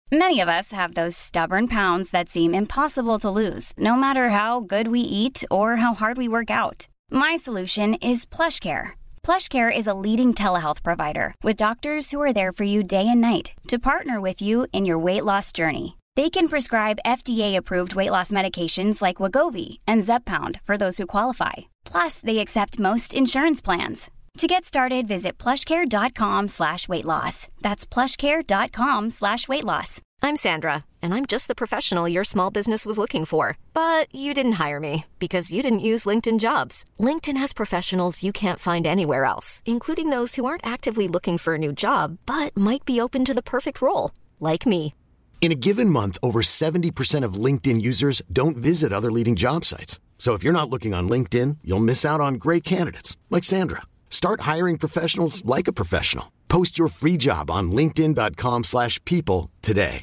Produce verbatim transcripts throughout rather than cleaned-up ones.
Many of us have those stubborn pounds that seem impossible to lose, no matter how good we eat or how hard we work out. My solution is PlushCare. PlushCare is a leading telehealth provider with doctors who are there for you day and night to partner with you in your weight loss journey. They can prescribe F D A-approved weight loss medications like Wegovy and Zepbound for those who qualify. Plus, they accept most insurance plans. To get started, visit plushcare.com slash weight loss. That's plushcare.com slash weight loss. I'm Sandra, and I'm just the professional your small business was looking for. But you didn't hire me because you didn't use LinkedIn Jobs. LinkedIn has professionals you can't find anywhere else, including those who aren't actively looking for a new job, but might be open to the perfect role, like me. In a given month, over seventy percent of LinkedIn users don't visit other leading job sites. So if you're not looking on LinkedIn, you'll miss out on great candidates, like Sandra. Start hiring professionals like a professional. Post your free job on linkedin.com slash people today.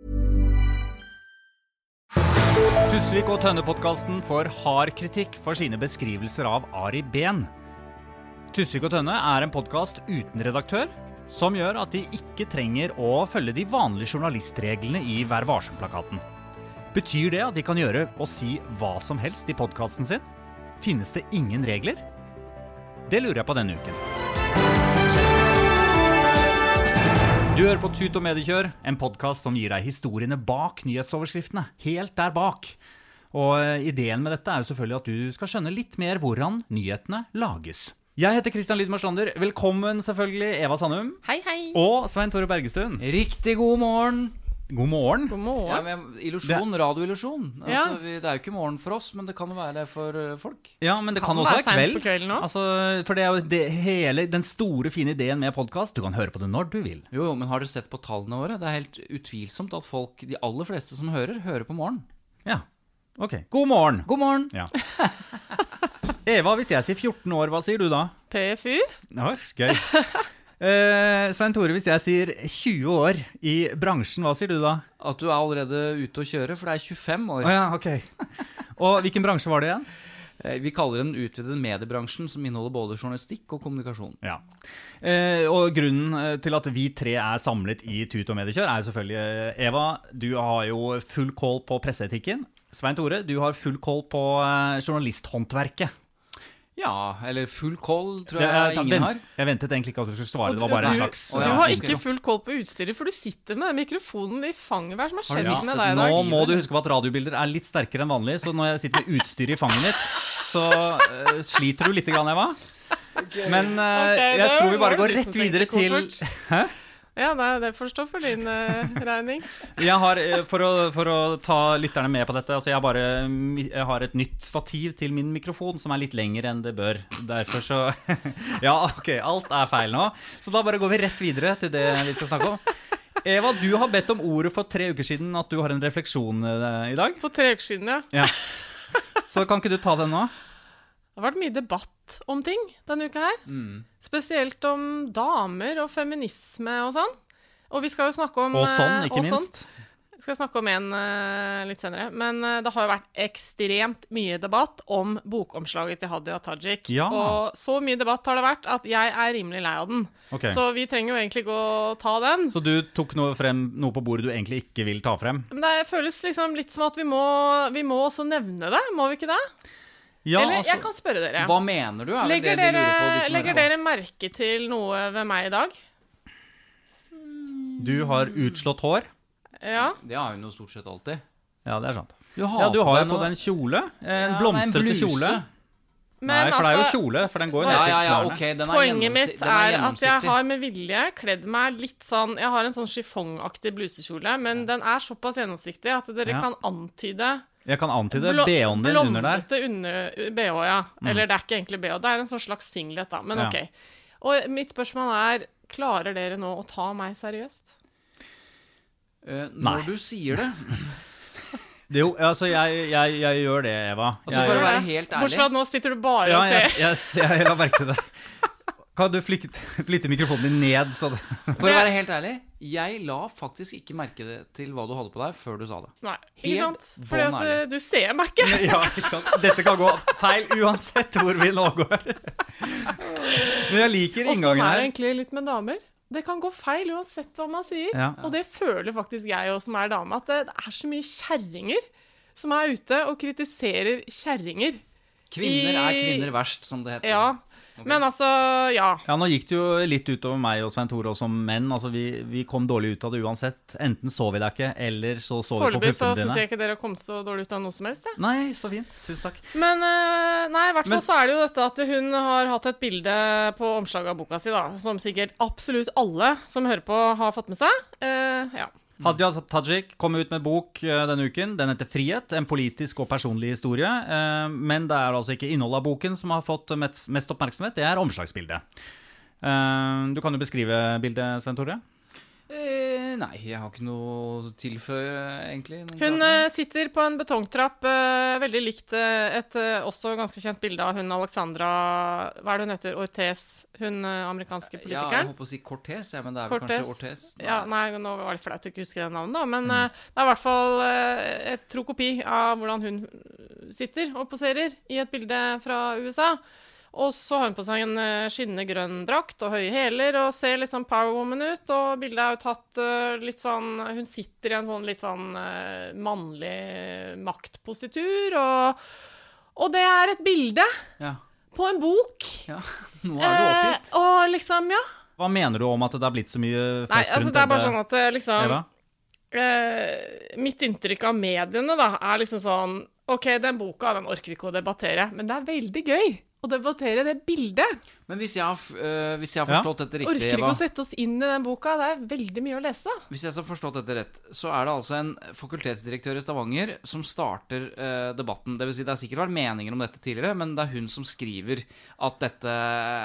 Tusvik og Tønne-podcasten får hard kritikk for sine beskrivelser av Ari Behn. Tusvik og Tønne er en podcast uten redaktør, som gjør at de ikke trenger å følge de vanlige journalistreglene i Vær Varsom-plakaten. Betyr det at de kan gjøre og si hva som helst i podcasten sin? Finnes det ingen regler? Det lurer jeg på denne uken. Du hører på Tut og Mediekjør, en podcast som gir deg historiene bak nyhetsoverskriftene, helt der bak. Og ideen med dette er jo selvfølgelig at du skal skjønne litt mer hvordan nyhetene lages. Jeg heter Kristian Lydmar-Slander. Velkommen selvfølgelig, Eva Sandum. Hei, hei. Og Svein Tore Bergestuen. Riktig god morgen. God morgen. God morgen. Ja, men illusjon, det... radioillusjon. Ja. Altså, vi, det er jo ikke morgen for oss, men det kan jo være det for uh, folk. Ja, men det kan, kan også være være kveld. På kvelden også. Altså, for det er jo det, hele, den store fine ideen med podcast. Du kan høre på det når du vil. Jo, jo, men har dere sett på tallene våre? Det er helt utvilsomt at folk, de aller fleste som hører, hører på morgen. Ja, ok. God morgen. God morgen. Ja. Eva, hvis jeg sier fjorten år, hva sier du da? P F U. Ja, skøy. Uh, Svein Tore, hvis jeg sier tjue år i bransjen, hva sier du da? At du er allerede ute å kjøre, for det er tjuefem år. Å ja, ok. Og hvilken bransje var det igjen? Vi kaller den utvidede mediebransjen, som inneholder både journalistikk og kommunikasjon. Ja. Uh, og grunnen til at vi tre er samlet i Tut og Mediekjør er jo selvfølgelig, Eva, du har jo full koll på presseetikken. Svein Tore, du har full koll på uh, journalisthåndverket. Ja, eller full koll tror jeg, jeg ingen har. Jeg ventet egentlig ikke at du skulle svare, det var bare en slags... Du, du har ikke full koll på utstyret, for du sitter med mikrofonen i fanget. Hva er som har skjedd ja. med deg i dag? Nå må du huske på at radiobilder er litt sterkere enn vanlig, så når jeg sitter med utstyret i fanget mitt, så uh, sliter du litt grann, Eva. Okay. Men uh, okay, jeg tror vi bare går rett videre til... Hæ? Ja, nei, det forstår for din uh, regning. Jeg har, for å, for å ta lytterne med på dette, altså jeg, bare, jeg har et nytt stativ til min mikrofon som er litt lengre enn det bør. Derfor så, ja, ok, alt er feil nå. Så da bare går vi rett videre til det vi skal snakke om. Eva, du har bedt om ordet for tre uker siden at du har en refleksjon i dag. For tre uker siden, ja. Ja. Så kan ikke du ta den nå? Det har vært mye debatt om ting denne uka her. Mm. Spesielt om damer og feminisme og sånn. Og vi skal jo snakke om... Og sånn, ikke og minst. Sånn. Vi skal snakke om en uh, litt senere. Men uh, det har jo vært ekstremt mye debatt om bokomslaget til Hadia Tajik. Ja. Og så mye debatt har det vært at jeg er rimelig lei av den. Okay. Så vi trenger jo egentlig ikke å ta den. Så du tok noe, frem, noe på bordet du egentlig ikke vil ta frem? Men det føles liksom litt som at vi må, vi må også nevne det. Må vi ikke det? Ja, Eller altså, jeg kan spørre dere. Hva mener du? Er legger det det dere, de lurer på, de legger dere merke til noe ved meg i dag? Du har utslått hår. Ja. Det har hun jo stort sett alltid. Ja, det er sant. Du har, ja, du har jo på noe... den kjole. En ja, blomstrete kjole. Men Nei, for det er jo altså, kjole, for den går ja, ned ja, til ja, knærne. okay, den er Poenget mitt den er, er at jeg har med vilje kledd meg litt sånn, jeg har en sånn chiffongaktig blusekjole, men den er såpass gjennomsiktig at dere ja. kan antyde Jeg kan antyde B H-en din under der. Blondete under B H, ja. Mm. Eller det er ikke egentlig B H, det er en sånn slags singlet da, men ja. ok. Og mitt spørsmål er, klarer dere nå å ta meg seriøst? Uh, når du sier det... Jo, altså jeg, jeg, jeg gjør det, Eva. Altså for å være helt ærlig. Bortsett fra at nå sitter du bare ja, og ser. Ja, jeg, jeg, jeg la merke til det. Kan du flytte, flytte mikrofonen din ned? Så det... For å være helt ærlig, jeg la faktisk ikke merke det til hva du hadde på deg før du sa det. Nei, ikke sant? Fordi at ærlig. Du ser meg ikke. Ja, ikke sant? Dette kan gå feil uansett hvor vi nå går. Men jeg liker inngangen her. Og sånn er det egentlig litt med damer. det kan gå feil uansett hva man sier. Ja. Og det føler faktisk jeg også som er dame, at det, det er så mye kjerringer som er ute og kritiserer kjerringer. Kvinner er I- kvinner verst, som det heter. Ja, Ok. men altså, ja. Ja, nå gikk det jo litt utover meg og Svein Tore og som menn. Altså, vi, vi kom dårlig ut av det uansett. Enten så vi deg ikke, eller så så vi på Foreløpig så puppene synes dine. jeg ikke dere har kommet så dårlig ut av noe som helst, jeg. Nei, så fint. Tusen takk. Men eh, nei, i hvert fall Men- så er det jo dette at hun har hatt et bilde på omslaget av boka si, da, som sikkert absolutt alle som hører på har fått med seg. Eh, ja. Hadia Tajik kom ut med bok eh, denne uken. Den heter Frihet, en politisk og personlig historie. Eh, men det er altså ikke innholdet av boken som har fått mest, mest oppmerksomhet, det er omslagsbildet. Eh, du kan jo beskrive bildet, Svein Tore. Eh, nei, jeg har ikke noe å tilføye, egentlig. noen Hun saker. eh, sitter på en betongtrapp, eh, veldig likt eh, et eh, også ganske kjent bilde av hun Alexandra, hva er det hun heter, Ortiz, hun eh, amerikanske Ja, jeg politikeren. håper å si Cortez, ja, men det er vel Cortez. kanskje Ortiz. Ja, nei, nå var det litt flaut å ikke huske det navnet, da, men Mm. eh, det er i hvert fall eh, et tro kopi av hvordan hun sitter og poserer i et bilde fra U S A. Og så har hun på seg en eh, skinnende grønn drakt og høye hæler og ser litt sånn powerwoman ut, og bildet er jo tatt eh, litt sånn, hun sitter i en sånn litt sånn eh, mannlig maktpositur, og, og det er et bilde Ja, på en bok. ja. Nå er du oppgitt. Eh, og liksom, ja. Hva mener du om at det har blitt så mye fest Nei, altså rundt det er bare dette? sånn at eh, liksom Eva? eh, mitt inntrykk av mediene da, er liksom sånn, ok, den boka, den orker vi ikke å debattere, men det er veldig gøy å debattere det bildet. Men hvis jeg har, f- øh, hvis jeg har Ja. forstått dette riktig, Orker ikke Eva, å sette oss inn i den boka, det er veldig mye å lese da. hvis jeg har forstått dette rett, så er det altså en fakultetsdirektør i Stavanger som starter øh, debatten. Det vil si, det har sikkert vært meninger om dette tidligere, men det er hun som skriver at dette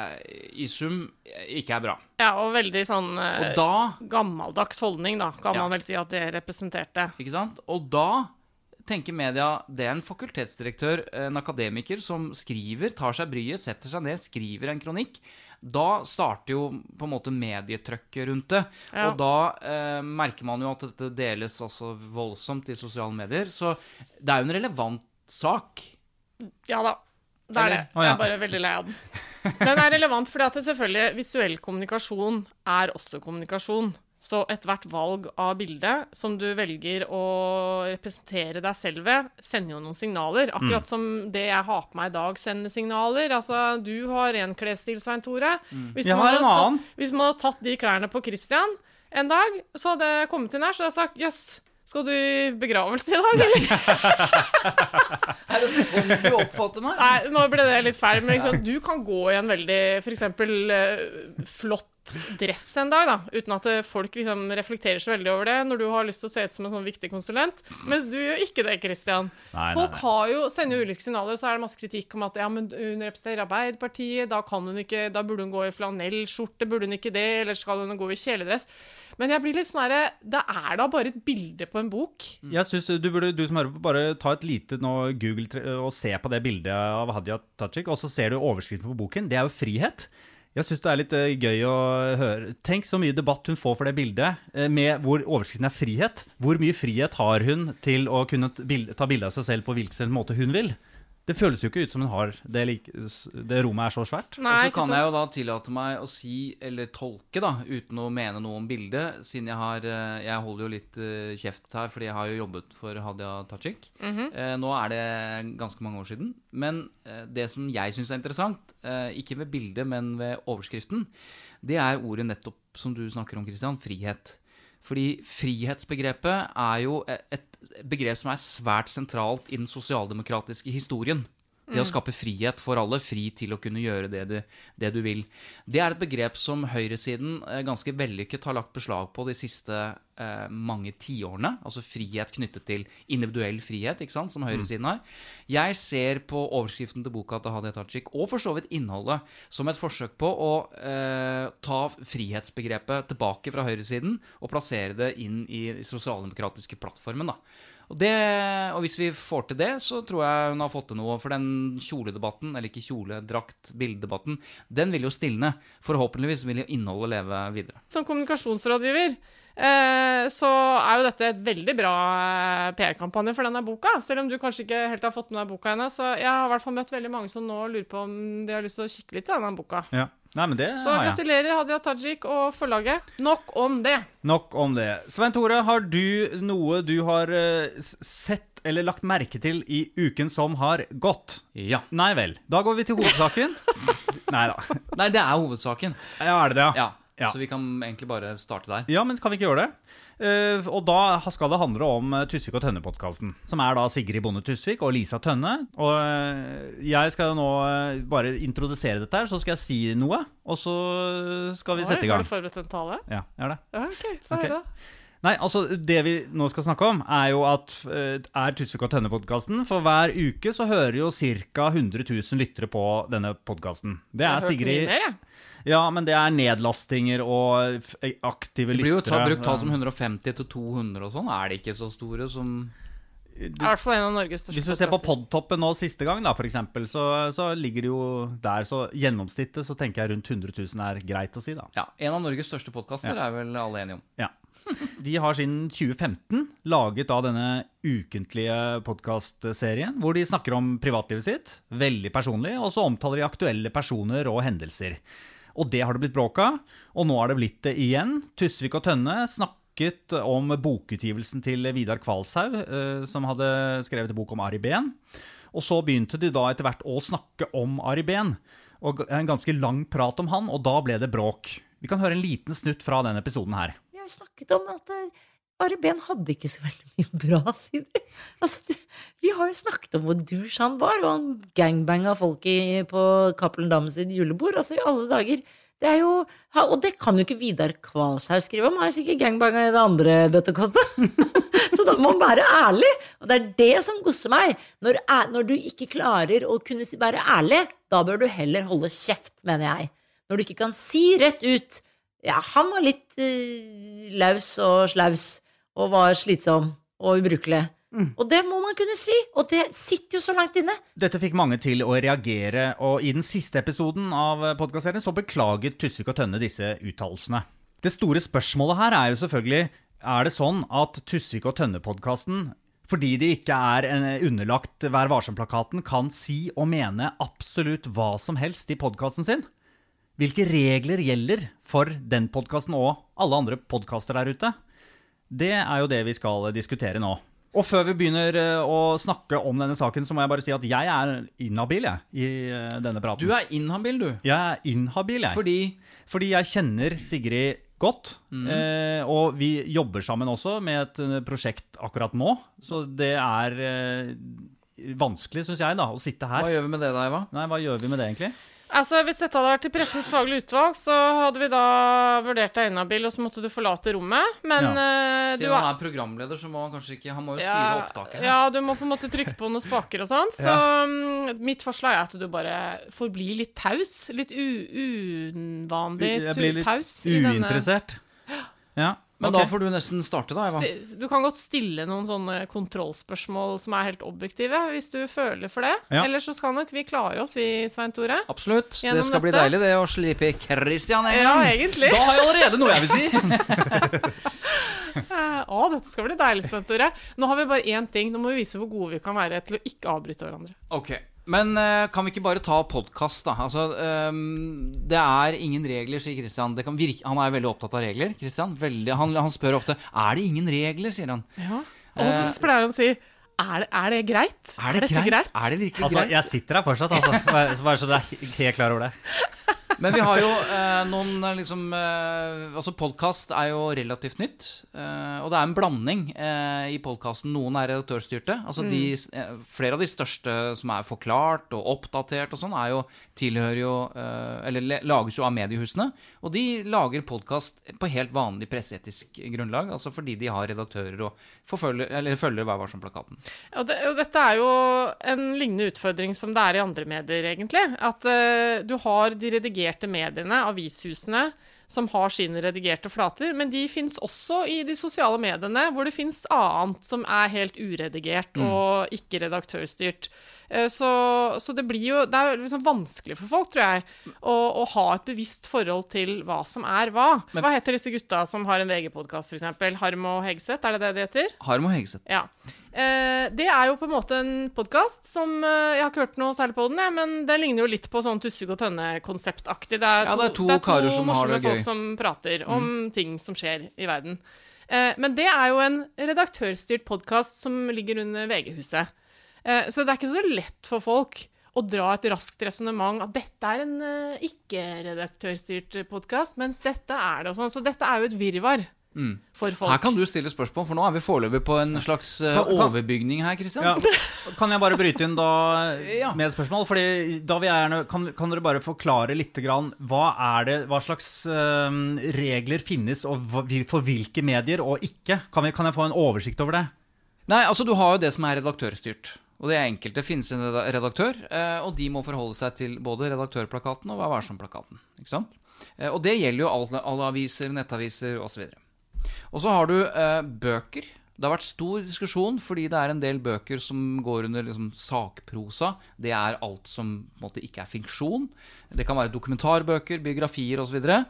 i sum ikke er bra. Ja, og veldig sånn eh, Og da, gammeldags holdning da, kan Ja. man vel si at det representerte. ikke sant? Og da tenker media, det er en fakultetsdirektør, en akademiker som skriver, tar seg bryet, setter seg ned, skriver en kronikk. Da starter jo på en måte medietrykket rundt det. Ja. Og da eh, merker man jo at dette deles også voldsomt i sosiale medier. Så det er jo en relevant sak. Ja da, det er det. Eller? Å, ja. Jeg er bare veldig lei av den. Den er relevant fordi at det selvfølgelig visuell kommunikasjon er også kommunikasjon. Så ethvert valg av bilde som du velger å representere deg selv ved, sender jo noen signaler. Akkurat som det jeg har på meg i dag sender signaler. Altså, du har en klesstil, Svein Tore. Hvis, Jeg man har hadde en tatt, annen. hvis man hadde tatt de klærne på Christian en dag, så hadde jeg kommet inn her, så hadde jeg sagt, jøss, skal du i begravelse i dag, eller? Er det sånn du oppfatter meg? Nei, nå ble det litt feil, men liksom, du kan gå i en veldig, for eksempel, eh, flott dress en dag, da, uten at eh, folk liksom reflekterer så veldig over det, når du har lyst til å se ut som en sånn viktig konsulent, mens du gjør ikke det, Christian. Nei, nei, Folk nei. har jo, sender jo ulike signaler, og så er det masse kritikk om at ja, men hun representerer Arbeiderpartiet, da kan hun ikke, da burde hun gå i flanellskjorte, burde hun ikke det, eller skal hun gå i kjeledress? Men jeg blir litt sånn her, det er da bare et bilde på en bok. Jeg synes du burde, du som hører på, bare ta et lite nå Google tre- og se på det bildet av Hadia Tajik, og så ser du overskriften på boken. Det er jo frihet. Jeg synes det er litt eh, gøy å høre. Tenk så mye debatt hun får for det bildet, eh, med hvor overskriften er frihet. Hvor mye frihet har hun til å kunne t- bil- ta bilde av seg selv på hvilken som måte hun vil? Det føles jo ikke ut som hun har det, like, det rommet er så svært. Nei, Og så ikke kan jeg jo sant? da tillate meg å si, eller tolke da, uten å mene noe om bildet, siden jeg har, eh, jeg holder jo litt eh, kjeft her, fordi jeg har jo jobbet for Hadia Tajik. Eh, Nå er det ganske mange år siden, men eh, det som jeg synes er interessant, eh, ikke ved bildet, men ved overskriften, det er ordet nettopp som du snakker om, Christian, frihet. Fordi frihetsbegrepet er jo et begrep som er svært sentralt i den sosialdemokratiske historien. Det å skape frihet for alle, fri til å kunne gjøre det du, det du vil. Det er et begrep som høyresiden eh, ganske vellykket har lagt beslag på de siste eh, mange tiårene. Altså frihet knyttet til individuell frihet, ikke sant, som høyresiden har. Jeg ser på overskriften til boka til Hadia Tajik, og for så vidt innholdet, som et forsøk på å eh, ta frihetsbegrepet tilbake fra høyresiden og plassere det inn i den sosialdemokratiske plattformen, da. Og, det, og hvis vi får til det, så tror jeg hun har fått til noe. For den kjoledebatten, eller ikke kjole, drakt, bildedebatten, den vil jo stilne. Forhåpentligvis vil jo innholdet leve videre. Som kommunikasjonsrådgiver eh, så er jo dette et veldig bra eh, P R-kampanje for denne boka. Selv om du kanskje ikke helt har fått med deg boka ennå, så jeg har i hvert fall møtt veldig mange som nå lurer på om de har lyst til å kikke litt i denne boka. Ja. Nei, men det Så har jeg. gratulerer Hadia Tajik og forlaget. Nok om det. Nok om det. Svein Tore, har du noe du har uh, sett eller lagt merke til i uken som har gått? Ja. Nei vel. Da går vi til hovedsaken. Nei da. Nei, det er hovedsaken. Ja, er det det? Ja. Ja. Så vi kan egentlig bare starte der. Ja, men kan vi ikke gjøre det? Uh, og da skal det handle om uh, Tusvik og Tønne-podcasten, som er da Sigrid Bonde Tusvik og Lisa Tønne. Og uh, jeg skal nå uh, bare introdusere dette her, så skal jeg si noe, og så skal vi Oi, sette i gang. Har du forberedt en tale? Ja, jeg har det. Ja, ok, få Ok. høre. Nei, altså det vi nå skal snakke om er jo at uh, er Tusvik og Tønne-podcasten. For hver uke så hører jo ca. hundre tusen lyttere på denne podcasten. Det Jeg er har hørt Sigrid... mye mer, jeg. Ja, men det er nedlastinger og f- aktive Det blir jo lyttere. ta, brukt tall som hundre og femti til to hundre og sånn. Er det ikke så store som... I hvert fall en av Norges største Hvis du ser på podcaster. podtoppen nå siste gang da, for eksempel, så, så ligger det jo der, så gjennomsnittet så tenker jeg rundt hundre tusen er greit å si da. Ja, en av Norges største podcaster Ja. er vel alle enige om. Ja. De har siden tjue femten laget da denne ukentlige podcastserien, hvor de snakker om privatlivet sitt, veldig personlig, og så omtaler de aktuelle personer og hendelser. Og det har det blitt bråk av, og nå har det blitt det igjen. Tusvik og Tønne snakket om bokutgivelsen til Vidar Kvalshaug, eh, som hadde skrevet en bok om Ari Behn. Og så begynte de da etter hvert å snakke om Ari Behn, og en ganske lang prat om han, og da ble det bråk. Vi kan høre en liten snutt fra denne episoden her. Vi har jo snakket om at uh, Ari Behn hadde ikke så veldig mye bra sider. Altså, det, vi har jo snakket om hvor douche han var, og han gangbanga folk i, på Cappelen Dam sitt julebord. Altså, i alle dager. Det er jo, ha- og det kan jo ikke Vidar Kvalshaug skrive om. Han har jo sikkert gangbanga i det andre bøttekoppet. Så da må man være ærlig. Og det er det som gosser meg. Når, æ- når du ikke klarer å kunne si- være ærlig, da bør du heller holde kjeft, mener jeg. Når du ikke kan si rett ut, ja, han var litt eh, laus og slaus, og var slitsom og ubrukelig. Og det må man kunne si, og det sitter jo så langt inne. Dette fikk mange til å reagere, og i den siste episoden av podcastserien så beklaget Tusvik og Tønne disse uttalelsene. Det store spørsmålet her er jo selvfølgelig, er det sånn at Tusvik og Tønne-podcasten, fordi de ikke er en underlagt Vær Varsom-plakaten, kan si og mene absolutt hva som helst i podcasten sin? Hvilke regler gjelder for den podcasten og alle andre podcaster der ute? Det er jo det vi skal diskutere nå. Og før vi begynner eh, å snakke om denne saken, så må jeg bare si at jeg er inhabil jeg, i eh, denne praten. Du er inhabil, du. Jeg er inhabil, jeg. Fordi Fordi jeg kjenner Sigrid godt, eh, og vi jobber sammen også med et eh, prosjekt akkurat nå. Så det er eh, vanskelig, synes jeg, da, å sitte her. hva gjør vi med det da, Eva? Nei, hva gjør vi med det egentlig? Altså, hvis dette hadde vært til pressens faglige utvalg, så hadde vi da vurdert deg inhabil, og så måtte du forlate rommet. Men eh, du Siden han er programleder, så må han kanskje ikke Han må jo styre ja, opptaket. ja, du må på en måte trykke på noen spaker og sånt. Så mm, mitt forslag er at du bare får bli litt taus. Litt u uvanlig Jeg blir litt taus. i denne- uinteressert. Ja, Men ok. da får du nesten starte, da, Eva. Sti- Du kan godt stille noen sånne kontrollspørsmål som er helt objektive, hvis du føler for det. Ja. Ellers så skal nok vi klare oss, vi, Svein Tore. Absolutt. Gjennom Det skal bli dette. deilig, det, å slippe Christian en Ja, gang. egentlig. Da har jeg allerede noe jeg vil si. Eh, Å, dette skal bli deilig, Svein Tore. Nå har vi bare én ting. Nå må vi vise hvor gode vi kan være til å ikke avbryte hverandre. Ok, men eh, kan vi ikke bare ta podcast da? Altså, ehm, det er ingen regler, sier Christian. Det kan virke, han er veldig opptatt av regler, Christian. Veldig, han, han spør ofte, er det ingen regler, sier han. Ja. Og så pleier han å si, er det, er det greit? Er det dette greit? Er det virkelig Altså, greit? jeg sitter her fortsatt, altså. Bare, bare så du er helt klar over det. Men vi har jo eh, noen eh, liksom eh, Altså podcast er jo relativt nytt, eh, og det er en blanding eh, i podcasten. Noen er redaktørstyrte. Altså de, eh, flere av de største som er forklart og oppdatert og sånn, er jo tilhører jo eh, Eller le- lages jo av mediehusene. Og de lager podcast på helt vanlig presseetisk grunnlag, altså fordi de har redaktører og forfølger, eller følger Vær Varsom-plakaten. Og, det, og dette er jo en lignende utfordring som det er i andre medier, egentlig. At eh, du har de redigerte mediene, avishusene, som har sine redigerte flater, men de finnes også i de sosiale mediene, hvor det finnes annet som er helt uredigert og ikke redaktørstyrt. Eh, Så, så det blir jo, det er liksom vanskelig for folk, tror jeg, å, å ha et bevisst forhold til hva som er hva. Hva heter disse gutta som har en V G-podcast, for eksempel? Harm og Hegseth, er det det det heter? Harm og Hegseth. Ja. Eh, det er jo på en måte en podcast som eh, jeg har ikke hørt noe særlig på den, jeg, men det ligner jo litt på sånn Tussig og Tønne-konseptaktig. Det er to, Ja, det er to det er to karer som har morsomme det gøy. folk som prater om ting som skjer i verden. Eh, men det er jo en redaktørstyrt podcast som ligger under V G-huset. Eh, så det er ikke så lett for folk å dra et raskt resonemang at dette er en uh, ikke-redaktørstyrt podcast, mens dette er det og sånn. Så dette er jo et virvar Mm. for folk. Her kan du stille spørsmål, for nå er vi foreløpig på en slags uh, Kan- kan- overbygning her, Kristian. Ja. Kan jeg bare bryte inn da Ja. med et spørsmål? Fordi da vil jeg gjerne, kan, kan dere bare forklare litt grann, hva er det, hva slags eh, regler finnes og hva, for hvilke medier og ikke? Kan, vi, kan jeg få en oversikt over det? Nei, altså du har jo det som er redaktørstyrt. Og det er enkelt. Det finnes en reda- redaktør, eh, og de må forholde seg til både redaktørplakaten og Vær varsom-plakaten. Ikke sant? Eh, og det gjelder jo alle, alle aviser, nettaviser og så videre. Og så har du eh, bøker. Det har vært stor diskusjon, fordi det er en del bøker som går under liksom, sakprosa. Det er alt som på en måte, ikke er fiksjon. Det kan være dokumentarbøker, biografier og så videre.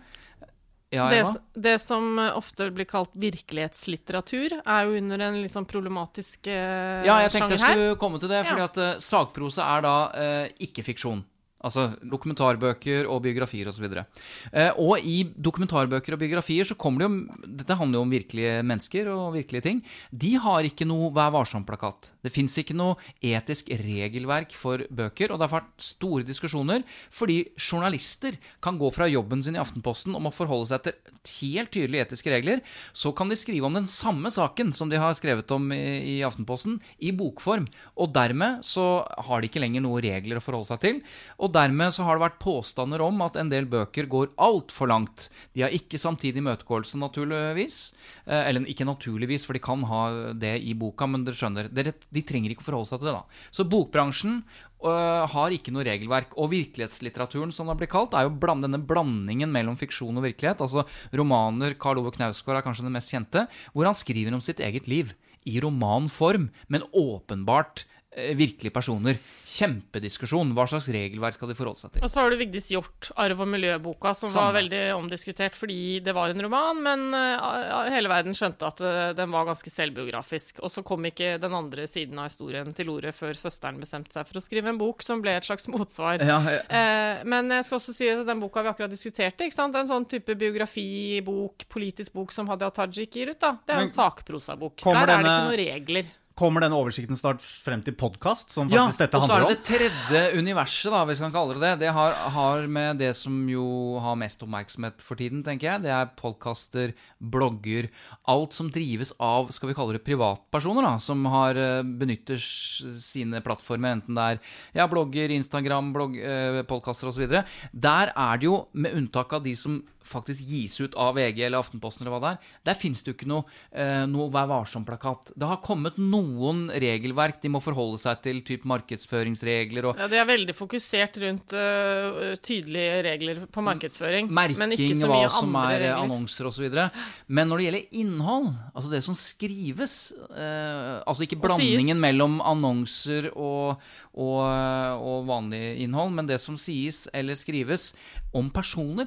Ja, Det, Eva? det som ofte blir kalt virkelighetslitteratur, er jo under en litt sånn problematisk uh, Ja, jeg tenkte sjanger jeg her. skulle komme til det, fordi Ja. at uh, sakprosa er da uh, ikke fiksjon. Altså dokumentarbøker og biografier og så videre. Uh, og i dokumentarbøker og biografier så kommer det jo, dette handler jo om virkelige mennesker og virkelige ting, de har ikke noe Vær varsom-plakat. Det finnes ikke noe etisk regelverk for bøker, og det har vært store diskusjoner, fordi journalister kan gå fra jobben sin i Aftenposten om å forholde seg til helt tydelige etiske regler, så kan de skrive om den samme saken som de har skrevet om i, i Aftenposten, i bokform, og dermed så har de ikke lenger noen regler å forholde seg til, og dermed så har det vært påstander om at en del bøker går alt for langt. De har ikke samtidig møtegåelse naturligvis, eh, eller ikke naturligvis, for de kan ha det i boka, men dere skjønner, dere, de trenger ikke forholde seg til det da. Så bokbransjen Uh, har ikke noe regelverk, og virkelighetslitteraturen som det blir kalt, er jo bland, denne blandingen mellom fiksjon og virkelighet, altså romaner. Karl Ove Knausgård er kanskje den mest kjente, hvor han skriver om sitt eget liv i romanform, men åpenbart uh, virkelige personer. Kjempediskusjon. Hva slags regelverk skal de forholde seg til? Og så har du Vigdis Hjorth, Arv og miljøboka, som Samme. var veldig omdiskutert fordi det var en roman, men uh, hele verden skjønte at uh, den var ganske selvbiografisk. Og så kom ikke den andre siden av historien til orde før søsteren bestemte seg for å skrive en bok som ble et slags motsvar. Ja, ja. Eh, men jeg skal også si at den boka vi akkurat diskuterte, ikke sant? En sånn type biografibok, politisk bok som Hadia Tajik gir ut, da. Det er jo en Men sakprosabok. kommer Der er det denne- ikke noen regler. Kommer denne oversikten snart frem til podcast, som Ja, faktisk dette og så er handler det om? det tredje universet, da, hvis man kaller det det. Det har, har med det som jo har mest oppmerksomhet for tiden, tenker jeg. Det er podcaster, blogger, alt som drives av, skal vi kalle det privatpersoner, da, som har eh, benytter s- sine plattformer, enten det er ja, blogger, Instagram, blogg, eh, podcaster og så videre. Der er det jo, med unntak av de som faktisk gis ut av V G eller Aftenposten eller hva det er, der finnes det jo ikke noe, eh, noe Vær varsom-plakat. Det har kommet noen regelverk de må forholde seg til, typ markedsføringsregler og Ja, det er veldig fokusert rundt uh, tydelige regler på markedsføring. men ikke merking, så hva mye som andre er regler. annonser og så videre. Men når det gjelder innhold, altså det som skrives, eh, altså ikke Og blandingen sies. mellom annonser og, og, og vanlig innhold, men det som sies eller skrives om personer,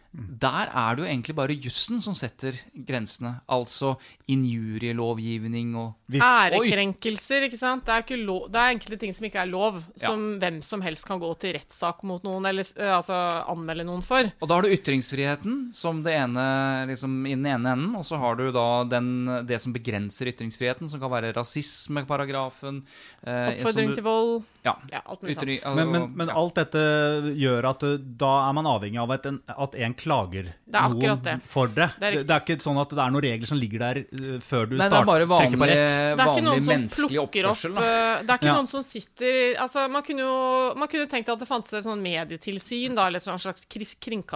der er det jo egentlig bare jussen som setter grensene. Altså injurielovgivning og Hvis, Ærekrenkelser, ikke sant? Det er, ikke lov, det er enkelte ting som ikke er lov, Ja. som hvem som helst kan gå til rettssak mot noen, eller eh, altså anmelde noen for. Og da har du ytringsfriheten som det ene, liksom i den ene enden, og så har du da den, det som begrenser ytringsfriheten, som kan være rasismeparagrafen. Eh, Oppfordring til vold. Ja. Ja, alt mulig Ytring, sånt. men, men, men ja. alt dette gjør at uh, da er man avhengig av at en, at en klager Det er akkurat noen det. for det. Det er Det, riktig. det er ikke sånn at det er noen regler som ligger der uh, før du Nei, det er starter, bare trekker på vanlig, rekk. Det er ikke vanlig noen som menneskelig plukker opp oppførsel. Da. eh, Det er ikke Ja. noen som sitter Altså, man kunne jo Man kunne tenkt at det fantes et sånn medietilsyn, da, eller et sånn slags kris-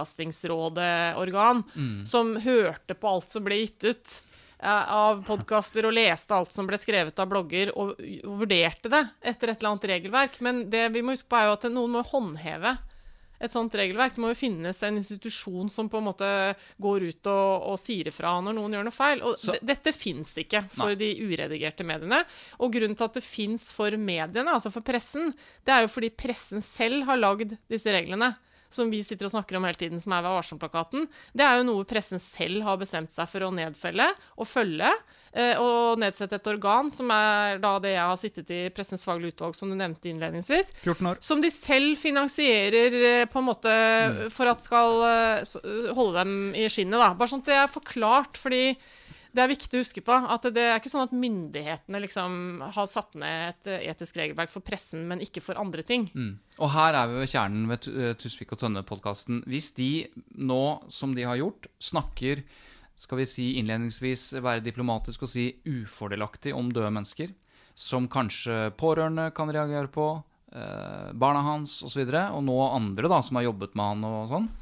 kringkastingsrådeorgan, Mm. som hørte på alt som ble gitt ut eh, av podcaster, og leste alt som ble skrevet av blogger, og, og vurderte det etter et eller annet regelverk. Men det vi må huske på, er jo at noen må håndheve et sånt regelverk. Det må jo finnes en institusjon som på en måte går ut og, og sier ifra når noen gjør noe feil. Og Så- d- dette finnes ikke for Nei. de uredigerte mediene. Og grunnen til at det finnes for mediene, altså for pressen, det er jo fordi pressen selv har lagd disse reglene, som vi sitter og snakker om hele tiden, som er Vær varsom-plakaten. Det er jo noe pressen selv har bestemt seg for å nedfelle og følge. eh, og nedsette et organ, som er da det jeg har sittet i Pressens faglige utvalg, som du nevnte innledningsvis. fjorten år. Som de selv finansierer eh, på en måte mm. for at skal eh, holde dem i skinnet, da. Bare sånn at det er forklart, fordi det er viktig å huske på at det er ikke sånn at myndighetene liksom har satt ned et etisk regelverk for pressen, men ikke for andre ting. Mm. Og her er vi ved kjernen ved Tusvik og Tønne-podcasten. Hvis de nå, som de har gjort, snakker, skal vi si innledningsvis, være diplomatisk og si ufordelaktig om døde mennesker, som kanskje pårørende kan reagere på, eh, barna hans og så videre, og nå andre da, som har jobbet med han og sånn,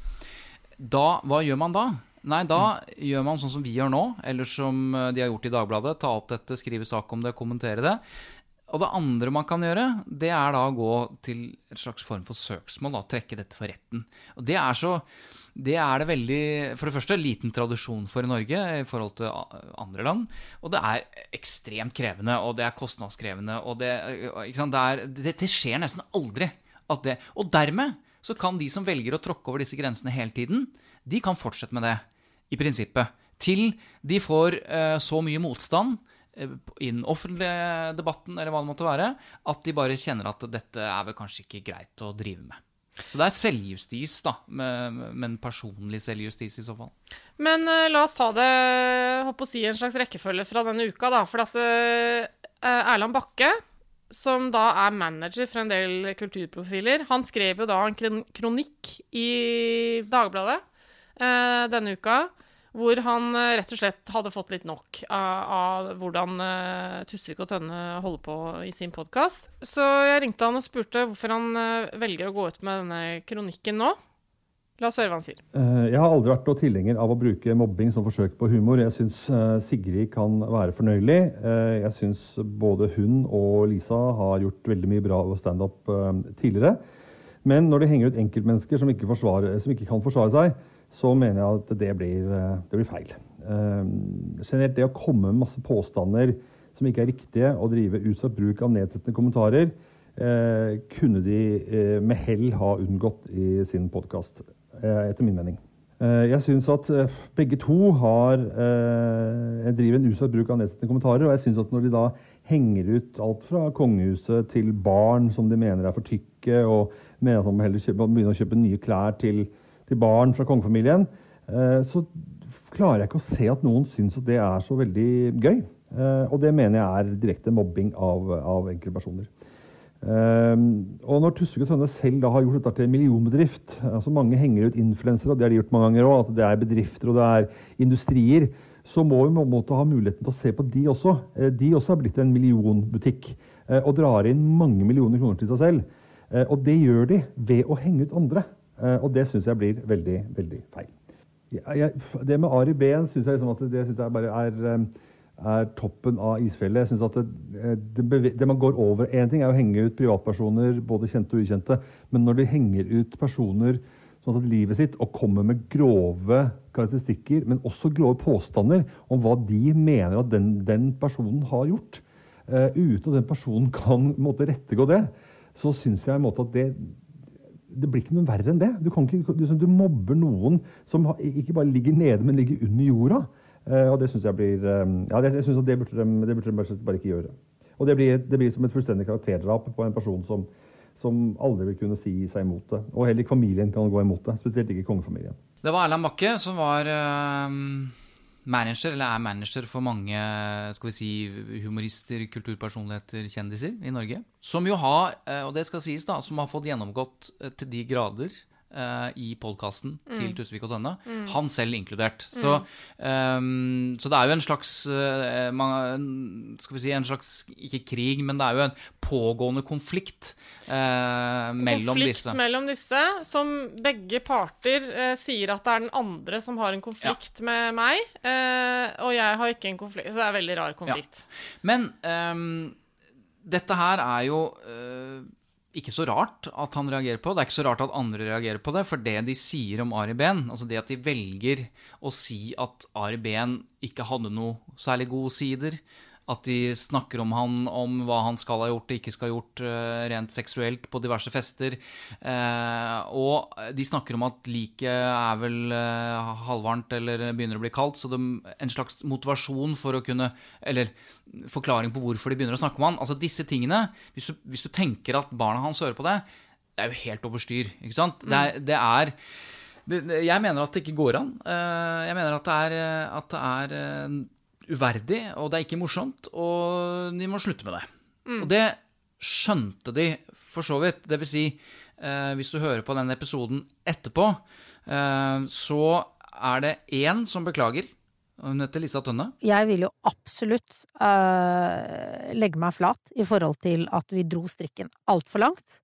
da, hva gjør man da? Nei, da mm. gjør man sånn som vi gjør nå, eller som de har gjort i Dagbladet, ta opp dette, skrive sak om det, kommentere det. Og det andre man kan gjøre, det er da å gå til en slags form for søksmål, da, trekke dette for retten. Og det er så, det er det veldig, for det første, liten tradisjon for i Norge i forhold til andre land, og det er ekstremt krevende, og det er kostnadskrevende, og det, ikke sant, det, er, det, det skjer nesten aldri at det, og dermed så kan de som velger å tråkke over disse grensene hele tiden, de kan fortsette med det. I prinsippet, til de får eh, så mye motstand eh, i den offentlige debatten, eller hva det måtte være, at de bare kjenner at dette er vel kanskje ikke greit å drive med. Så det er selvjustis da, men personlig selvjustis i så fall. Men uh, la oss ta det, håper å si, en slags rekkefølge fra denne uka da, for at uh, Erland Bakke, som da er manager for en del kulturprofiler, han skrev jo da en kronikk i Dagbladet uh, denne uka, hvor han uh, rett og slett hadde fått litt nok av, av hvordan uh, Tusvik og Tønne holder på i sin podcast. Så jeg ringte han og spurte hvorfor han uh, velger å gå ut med denne kronikken nå. La oss høre hva han sier. Uh, jeg har aldri vært noe tilhenger av å bruke mobbing som forsøk på humor. Jeg synes uh, Sigrid kan være fornøyelig. Uh, jeg synes både hun og Lisa har gjort veldig mye bra stand-up uh, tidligere. Men når det henger ut enkeltmennesker som ikke, forsvarer, som ikke kan forsvare seg, så mener jeg at det blir, det blir feil. Uh, generelt det å komme med masse påstander som ikke er riktige, og drive utsatt bruk av nedsettende kommentarer, uh, kunne de uh, med hell ha unngått i sin podcast, uh, etter min mening. Uh, jeg synes at uh, begge to har uh, driver en utsatt bruk av nedsettende kommentarer, og jeg synes at når de da henger ut alt fra kongehuset til barn som de mener er for tykke, og mener at man må heller kjøpe, begynne å kjøpe nye klær til til barn fra kongefamilien, så klarer jeg ikke å se at noen synes at det er så veldig gøy. Og det mener jeg er direkte mobbing av, av enkelte personer. Og når Tusvik og Tønne selv da har gjort dette til en millionbedrift, altså mange henger ut influensere, og det har de gjort mange ganger også, at det er bedrifter og det er industrier, så må vi på en måte ha muligheten til å se på de også. De også har blitt en millionbutikk, og drar inn mange millioner kroner til seg selv. Og det gjør de ved å henge ut andre. Uh, og det synes jeg blir veldig, veldig feil. Jeg, jeg, det med Ari Behn synes jeg, liksom at det, synes jeg bare er, er toppen av isfjellet. Jeg synes at det, det, det man går over, en ting er å henge ut privatpersoner, både kjente og ukjente, men når de henger ut personer som har tatt livet sitt og kommer med grove karakteristikker, men også grove påstander om hva de mener at den, den personen har gjort, uh, uten at den personen kan måtte rettegå det, så synes jeg måtte at det det blir ikke noe verre enn det. Du, kan ikke, du, du mobber noen som ikke bare ligger nede, men ligger under jorda. Uh, og det synes jeg blir... Um, ja, det, jeg synes at det burde de, det burde de bare ikke gjøre. Og det blir, det blir som et fullstendig karakterdrap på en person som, som aldri vil kunne si seg imot det. Og heller ikke familien kan gå imot det, spesielt ikke kongefamilien. Det var Erland Bakke som var... Uh... manager, eller er manager for mange, skal vi si, humorister, kulturpersonligheter, kjendiser i Norge, som jo har, og det skal sies da, som har fått gjennomgått til de grader uh, i podcasten mm. til Tusvik og Tønne, mm. han selv inkludert. Mm. Så, um, så det er jo en slags, uh, man, skal vi si, en slags, ikke krig, men det er jo en pågående konflikt uh, mellom konflikt disse. Konflikt mellom disse, som begge parter uh, sier at det er den andre som har en konflikt ja. med meg, uh, og jeg har ikke en konflikt, så det er en veldig rar konflikt. Ja. Men um, dette her er jo... Uh, ikke så rart at han reagerer på det. Det er ikke så rart at andre reagerer på det, for det de sier om Ari Behn, altså det at de velger å si at Ari Behn ikke hadde noe særlig gode sider, at de snakker om han, om hva han skal ha gjort og ikke skal ha gjort rent seksuelt på diverse fester. Og de snakker om at liket er vel halvvarmt eller begynner å bli kaldt, så det er en slags motivasjon for å kunne, eller forklaring på hvorfor de begynner å snakke om han. Altså disse tingene, hvis du, hvis du tenker at barna hans hører på det, det er jo helt overstyr, ikke sant? Det er, det er det, jeg mener at det ikke går an. Jeg mener at det er, at det er uverdig, og det er ikke morsomt, og de må slutte med det. Mm. Og det skjønte de for så vidt. Det vil si, eh, hvis du hører på den episoden etterpå, eh, så er det en som beklager. Hun heter Lisa Tønne. Jeg vil jo absolutt eh, legge meg flat i forhold til at vi dro strikken alt for langt.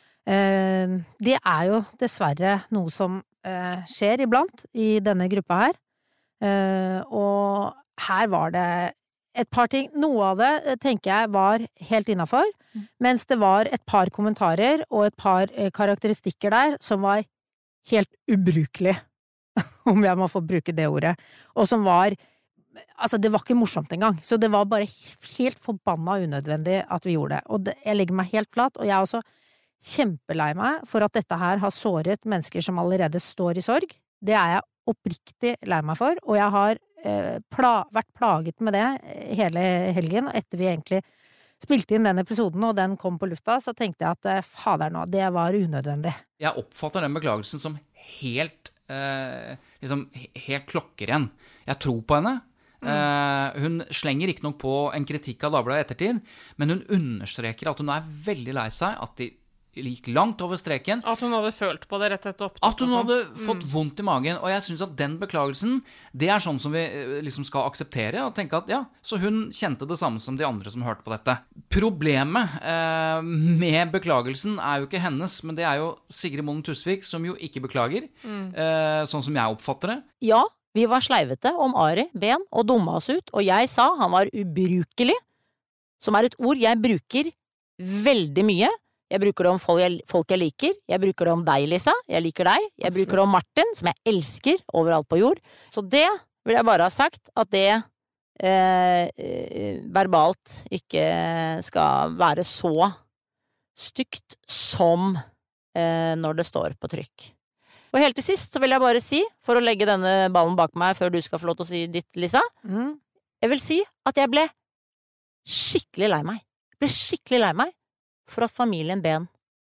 Eh, det er jo dessverre noe som eh, skjer iblant i denne gruppa her. Eh, og her var det et par ting. Noe av det tenker jeg var helt innenfor, mm. mens det var et par kommentarer og et par eh, karakteristikker der som var helt ubrukelig, om jeg må få bruke det ordet, og som var, altså det var ikke morsomt engang, så det var bare helt forbanna unødvendig at vi gjorde det. Og det, jeg legger meg helt flat, og jeg er også kjempelei meg for at dette her har såret mennesker som allerede står i sorg. Det er jeg oppriktig lei meg for, og jeg har Pla, vært plaget med det hele helgen, og etter vi egentlig spilte inn den episoden, og den kom på lufta, så tenkte jeg at fader nå, det var unødvendig. Jeg oppfatter den beklagelsen som helt, eh, liksom, helt klokkeren. Jeg tror på henne. Mm. Eh, hun slenger ikke nok på en kritikk av Dagbladet i ettertid, men hun understreker at hun er veldig lei seg, at de gikk langt over streken. At hun hadde følt på det rett etter opptatt. At hun hadde fått mm. vondt i magen, og jeg synes at den beklagelsen, det er sånn som vi liksom skal akseptere, og tenke at ja, så hun kjente det samme som de andre som hørte på dette. Problemet eh, med beklagelsen er jo ikke hennes, men det er jo Sigrid Moen Tusvik som jo ikke beklager, mm. eh, sånn som jeg oppfatter det. Ja, vi var sleivete om Ari Ben og dumma oss ut, og jeg sa han var ubrukelig, som er et ord jeg bruker veldig mye. Jeg bruker det om folk jeg, folk jeg liker. Jeg bruker det om deg, Lisa. Jeg liker deg. Jeg bruker det om Martin, som jeg elsker overalt på jord. Så det vil jeg bare ha sagt, at det eh, verbalt ikke skal være så stygt som eh, når det står på trykk. Og helt til sist så vil jeg bare si, for å legge denne ballen bak meg før du skal få lov til å si ditt, Lisa, mm. jeg vil si at jeg ble skikkelig lei meg. Jeg ble skikkelig lei meg for at familien Ben.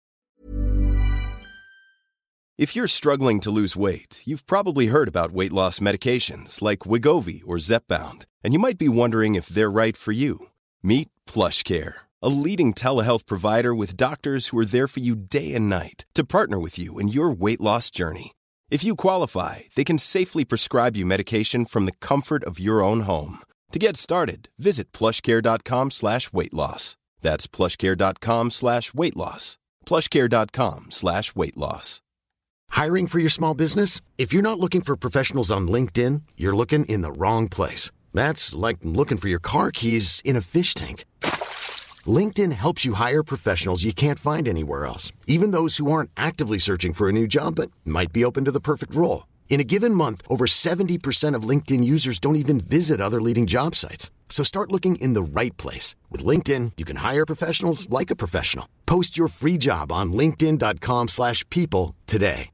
If you're struggling to lose weight, you've probably heard about weight loss medications like Wegovy or Zepbound, and you might be wondering if they're right for you. Meet PlushCare, a leading telehealth provider with doctors who are there for you day and night to partner with you in your weight loss journey. If you qualify, they can safely prescribe you medication from the comfort of your own home. To get started, visit plushcare.com slash weight loss. That's plushcare.com slash weight loss. plushcare.com slash weight loss. Hiring for your small business? If you're not looking for professionals on LinkedIn, you're looking in the wrong place. That's like looking for your car keys in a fish tank. LinkedIn helps you hire professionals you can't find anywhere else, even those who aren't actively searching for a new job but might be open to the perfect role. In a given month, over seventy percent of LinkedIn users don't even visit other leading job sites. So start looking in the right place. With LinkedIn, you can hire professionals like a professional. Post your free job on linkedin.com slash people today.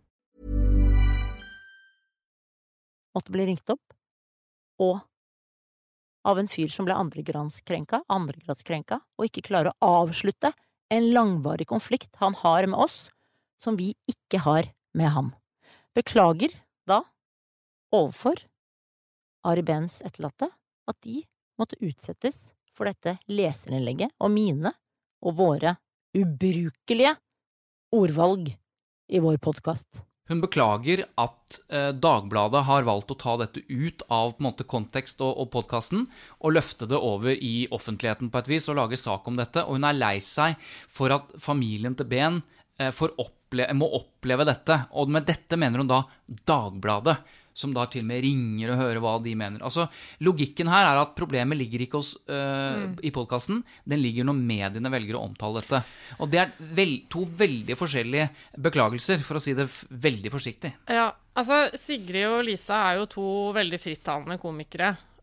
Måtte bli ringt opp, og av en fyr som ble andregradskrenka, andregradskrenka, og ikke klarer å avslutte en langvarig konflikt han har med oss, som vi ikke har med ham. Beklager da, overfor Ari Bens etterlatte, at de måtte utsettes for dette leserinnlegget og mine og våre ubrukelige ordvalg i vår podcast. Hun beklager at eh, Dagbladet har valgt å ta dette ut av på en måte, kontekst og, og podcasten og løfte det over i offentligheten på et vis og lage sak om dette, og hun er lei seg for at familien til Ben eh, får opple- må oppleve dette, og med dette mener hun da Dagbladet, som da til og med ringer og hører hva de mener. Altså, logikken her er at problemet ligger ikke hos, øh, mm. i podcasten, den ligger når mediene velger å omtale dette. Og det er vel, to veldig forskjellige beklagelser, for å si det f- veldig forsiktig. Ja, altså Sigrid og Lisa er jo to veldig frittalende komikere,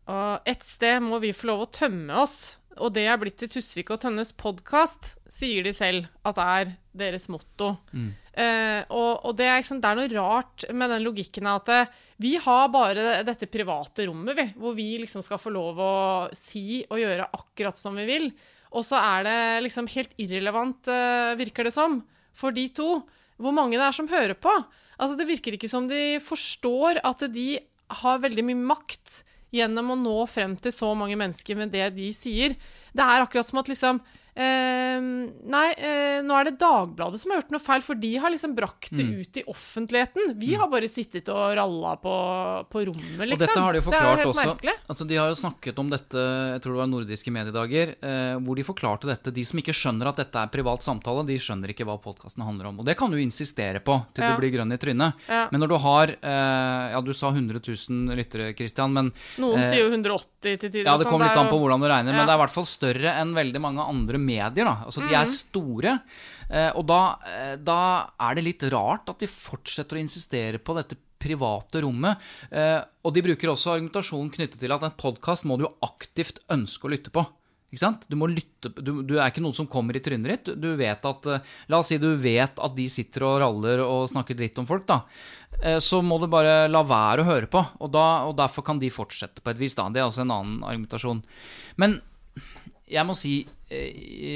Og et sted må vi få lov å tømme oss, og det er blitt til Tusvik og Tønnes podcast, sier de selv, at det er deres motto. Mm. Eh, og, og det, er, liksom, det er noe rart med den logikken at det, vi har bare dette private rommet, vi, hvor vi liksom skal få lov å si og gjøre akkurat som vi vil. Og så er det liksom helt irrelevant, uh, virker det som, for de to, hvor mange det er som hører på. Altså, det virker ikke som de forstår at de har veldig mye makt gjennom å nå frem til så mange mennesker med det de sier. Det er akkurat som at liksom, eh, nei, eh, nå er det Dagbladet som har gjort noe feil, for de har liksom brakt det mm. ut i offentligheten. Vi har bare sittet og rallet på, på rommet, liksom. Og dette har de jo forklart også. Merkelig. Altså, de har jo snakket om dette, jeg tror det var nordiske mediedager, eh, hvor de forklarte dette. De som ikke skjønner at dette er privat samtale, de skjønner ikke hva podcasten handler om. Og det kan du insistere på til ja. Du blir grønn i trynet. Ja. Men når du har, eh, ja, du sa hundre tusen lyttere, Christian, men noen eh, sier jo hundre åtti til tider. Ja, det kommer litt an på hvordan du regner, ja. Men det er i hvert fall større enn veldig mange andre medier, da. Altså, de er store, eh, og da, eh, da er det litt rart at de fortsetter å insistere på dette private rommet, eh, og de bruker også argumentasjonen knyttet til at en podcast må du jo aktivt ønske å lytte på. Ikke sant? Du må lytte, du, du er ikke noen som kommer i trynet ditt. Du vet at, la oss si du vet at de sitter og raller og snakker dritt om folk, da. Så må du bare la være å høre på, og, da, og derfor kan de fortsette på et vis, da. Det er altså en annen argumentasjon. Men jeg må si, i,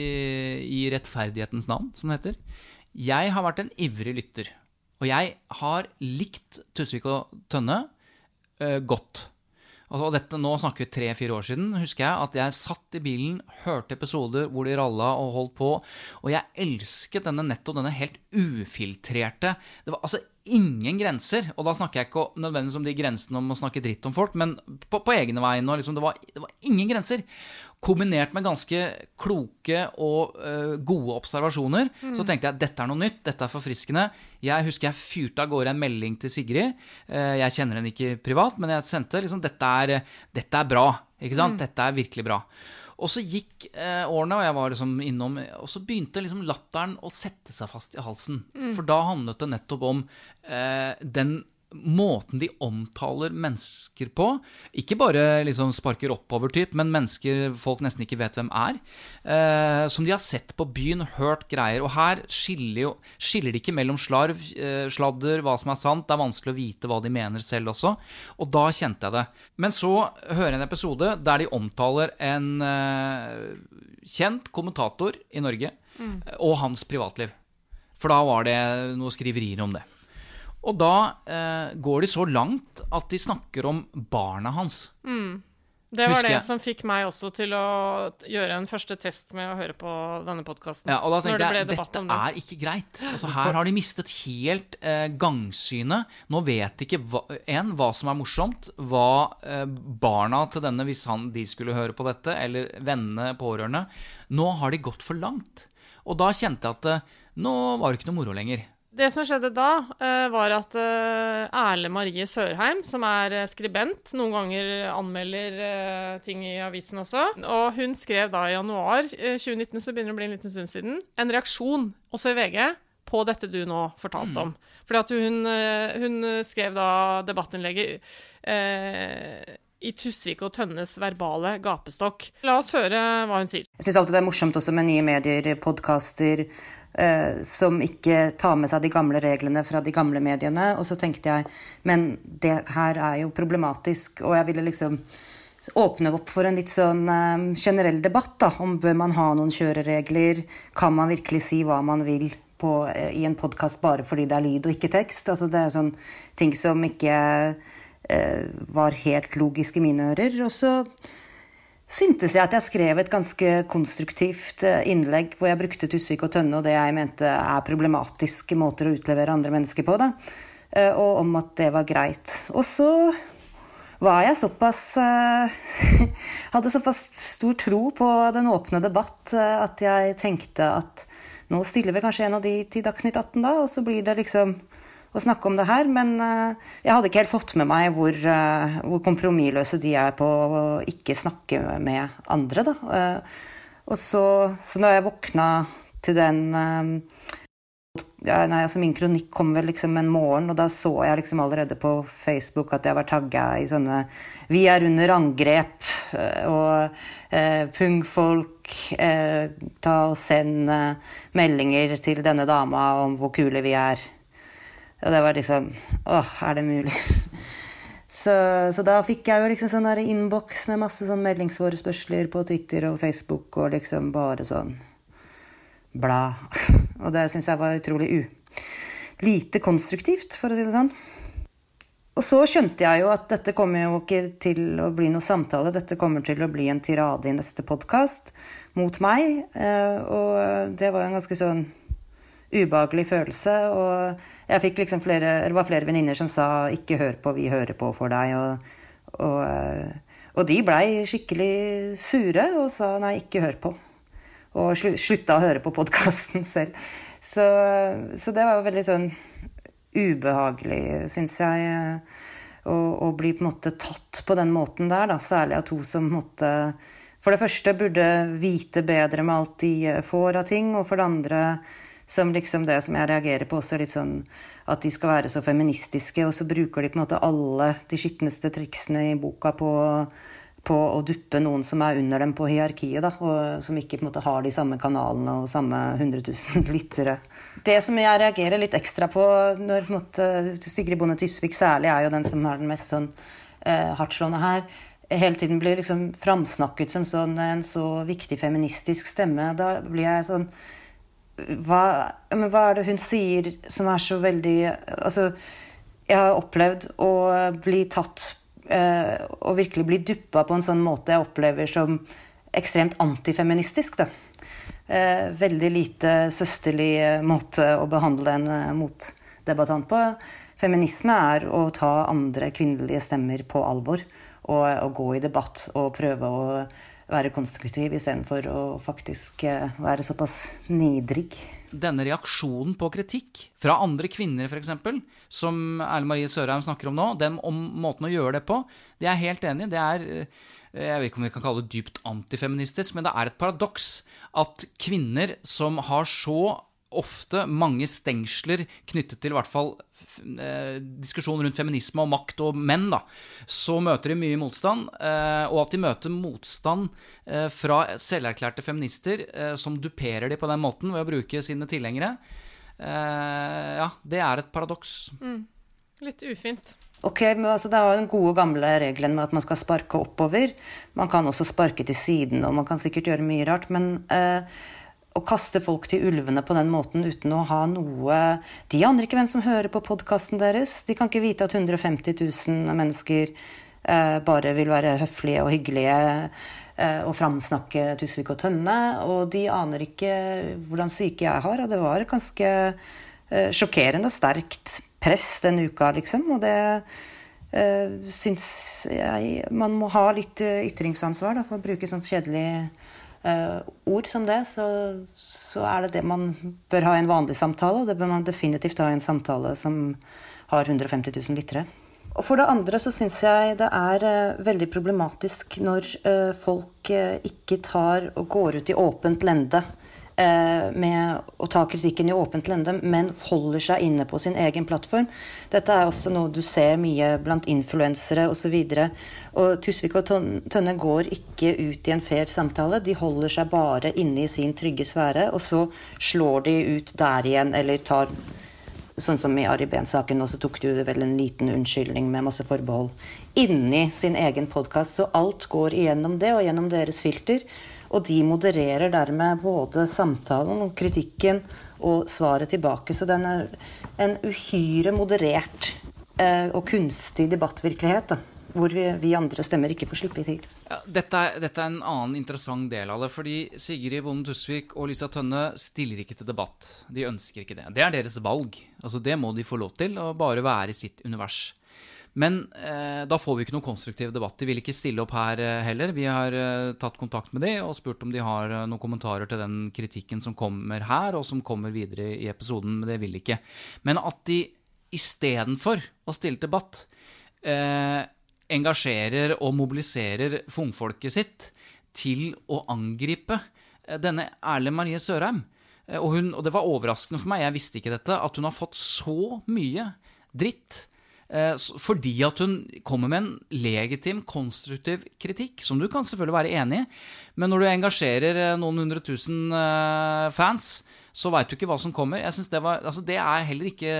i rettferdighetens navn, som det heter, jeg har vært en ivrig lytter, og jeg har likt Tusvik og Tønne uh, godt. Og dette, nå snakker vi tre-fire år siden, husker jeg, at jeg satt i bilen, hørte episoder hvor de rallet og holdt på, og jeg elsket denne nettopp, denne helt ufiltrerte, det var altså ingen grenser, og da snakker jeg ikke nødvendigvis om de grensene om å snakke dritt om folk, men på, på egne vegne, liksom, det, var, det var ingen grenser, kombinert med ganske kloke og uh, gode observasjoner, mm. så tenkte jeg, dette er noe nytt, dette er forfriskende. Jeg husker jeg fyrte av gårde en melding til Sigrid, uh, jeg kjenner henne ikke privat, men jeg sendte liksom, dette er, dette er bra, ikke sant? Mm. Dette er virkelig bra. Og så gikk uh, årene, og jeg var liksom innom, og så begynte liksom latteren å sette seg fast i halsen, mm. for da handlet det nettopp om uh, den måten de omtaler mennesker på, ikke bare liksom sparker oppover typ, men mennesker folk nesten ikke vet hvem er, eh, som de har sett på byen, hørt greier, og her skiller, jo, skiller de ikke mellom slarv, eh, sladder, hva som er sant, det er vanskelig å vite hva de mener selv også, og da kjente jeg det. Men så hører jeg en episode der de omtaler en eh, kjent kommentator i Norge, mm. og hans privatliv. For da var det noe skriverier om det. Og da eh, går de så langt at de snakker om barna hans. Mm. Det var det som fikk meg også til å gjøre en første test med å høre på denne podcasten. Ja, og da tenkte jeg, dette er ikke greit. Altså, her har de mistet helt eh, gangsynet. Nå vet ikke hva, en, hva som er morsomt, hva eh, barna til denne, hvis han, de skulle høre på dette, eller vennene, pårørende, nå har de gått for langt. Og da kjente jeg at eh, nå var det ikke noe moro lenger. Det som skjedde da, uh, var at uh, Erle Marie Sørheim, som er uh, skribent, noen ganger anmelder uh, ting i avisen også, og hun skrev da i januar uh, tjue nitten, så begynner det å bli en liten stund siden, en reaksjon, også i V G, på dette du nå fortalte om. Mm. Fordi at hun, uh, hun skrev da debattinnlegget uh, i Tusvik og Tønnes verbale gapestokk. La oss høre hva hun sier. Jeg synes alltid det er morsomt også med nye medier, podcaster, Uh, som ikke tar med seg de gamle reglene fra de gamle mediene, og så tenkte jeg, men det her er jo problematisk, og jeg ville liksom åpne opp for en litt sånn uh, generell debatt da, om bør man ha noen kjøreregler, kan man virkelig si hva man vil på, uh, i en podcast bare fordi det er lyd og ikke tekst, altså det er sånn ting som ikke uh, var helt logisk i mine ører, og så syntes jeg at jeg skrev et ganske konstruktivt innlegg hvor jeg brukte Tusvik og Tønne og det jeg mente er problematiske måter å utlevere andre mennesker på da, og om at det var greit. Og så var jeg såpass, hadde såpass stor tro på den åpne debatt at jeg tenkte at nå stiller vi kanskje en av de til Dagsnytt atten da, og så blir det liksom å snakke om det her, men uh, jeg hadde ikke helt fått med meg hvor, uh, hvor kompromissløse de er på å ikke snakke med andre da. Uh, og så, så når jeg våkna til den uh, ja, nei, altså min kronikk kom vel liksom en morgen, og da så jeg liksom allerede på Facebook at jeg var tagget i sånne «Vi er under angrep», og eh, «Pungfolk, eh, ta og send eh, meldinger til denne dama om hvor kule vi er». Og det var liksom, åh, er det mulig? så, så da fikk jeg jo liksom sånn her inbox med masse sånn meldingsforespørsler på Twitter og Facebook, og liksom bare sånn bla. Og det synes jeg var utrolig u. Lite konstruktivt, for å si det sånn. Og så skjønte jeg jo at dette kommer jo ikke til å bli noe samtale. Dette kommer til å bli en tirade i neste podcast mot meg. Og det var en ganske sånn ubehagelig følelse. Og jeg fikk liksom flere, det var flere venninner som sa, ikke hør på, vi hører på for deg. Og, og, og de ble skikkelig sure og sa, nei, ikke hør på. Og slutta å høre på podcasten selv. Så, så det var veldig sånn ubehagelig, synes jeg, å, å bli på en måte tatt på den måten der, da. Særlig av to som måtte, for det første burde vite bedre med alt de får av ting, og for det andre, som liksom det som jeg reagerer på, også litt sånn at de skal være så feministiske, og så bruker de på en måte alle de skittneste triksene i boka på på å duppe noen som er under dem på hierarkiet, da, og som ikke på en måte har de samme kanalene og samme hundre tusen lyttere. Det som jeg reagerer litt ekstra på når på en måte, Sigrid Bonde Tusvik særlig er jo den som er den mest sånn eh, hardtslående her, hele tiden blir liksom framsnakket som sånn en så viktig feministisk stemme. Da blir jeg sånn, hva, men hva er det hun sier som er så veldig, altså, jeg har opplevd å bli tatt Uh, og virkelig bli duppa på en sånn måte jeg opplever som ekstremt antifeministisk da. Uh, veldig lite søsterlig måte å behandle en uh, motdebattant på. Feminisme er å ta andre kvinnelige stemmer på alvor og, og gå i debatt og prøve å være konstruktiv I stedet for å faktisk uh, være såpass nedrig. Denne reaksjonen på kritikk fra andre kvinner for eksempel, som Erle Marie Sørheim snakker om nå, den om måten å gjøre det på, det er jeg helt enig I. Det er, jeg vet ikke om vi kan kalle det dypt antifeministisk, men det er et paradoks at kvinner som har så ofte mange stengsler knyttet til I hvert fall eh, diskusjon rundt feminisme og makt og menn da, så møter de mye motstand, eh, og at de møter motstand eh, fra selverklærte feminister eh, som duperer de på den måten ved å bruke sine tilhengere. Eh, ja, det er et paradoks. Mm. Litt ufint. Ok, men altså det er jo den gode gamle regelen med at man skal sparke oppover. Man kan også sparke til siden, og man kan sikkert gjøre mye rart, men eh, å kaste folk til ulvene på den måten uten å ha noe... De aner ikke hvem som hører på podcasten deres. De kan ikke vite at hundre og femti tusen mennesker eh, bare vil være høflige og hyggelige eh, og framsnakke Tusvik og Tønne, og de aner ikke hvordan syke jeg har, og det var ganske eh, sjokkerende sterkt press den uka, liksom, og det eh, synes jeg man må ha litt ytringsansvar da, for å bruke sånt kjedelig Uh, ord som det, så, så er det det man bør ha I en vanlig samtale, og det bør man definitivt ha I en samtale som har hundre og femti tusen lyttere. Og for det andre så synes jeg det er uh, veldig problematisk når uh, folk uh, ikke tar og går ut I åpent lende uh, med å ta kritikken I åpent lende, men holder seg inne på sin egen plattform. Dette er også noe du ser mye blant influensere og så videre. Og Tusvik og Tønne går ikke ut I en fair samtale, de holder seg bare inne I sin trygge sfære, og så slår de ut der igjen, eller tar, sånn som I Ari Behn-saken, og så tok de vel en liten unnskyldning med masse forbehold, inni sin egen podcast, så alt går igjennom det, og gjennom deres filter, og de modererer dermed både samtalen og kritikken, og svaret tilbake, så den er en uhyre moderert eh, og kunstig debattvirkelighet da. Hvor vi, vi andre stemmer ikke får slippe til. Ja, dette, er, dette er en annen interessant del av det, fordi Sigrid Bonde Tusvik og Lisa Tønne stiller ikke til debatt. De ønsker ikke det. Det er deres valg. Altså, det må de få lov til, å bare være I sitt univers. Men eh, da får vi ikke noen konstruktiv debatt. De vil ikke stille opp her eh, heller. Vi har eh, tatt kontakt med de og spurt om de har eh, noen kommentarer til den kritikken som kommer her, og som kommer videre I episoden, men det vil de ikke. Men at de I stedet for å stille debatt, eh, engasjerer og mobiliserer fungfolket sitt til å angripe denne Erle Marie Sørheim, og, hun, og det var overraskende for meg, jeg visste ikke dette, at hun har fått så mye dritt. Eh, fordi at hun kommer med en legitim, konstruktiv kritikk, som du kan selvfølgelig være enig i. Men når du engasjerer noen hundre tusen eh, fans, så vet du ikke hva som kommer. Jeg synes det var, altså det er heller ikke,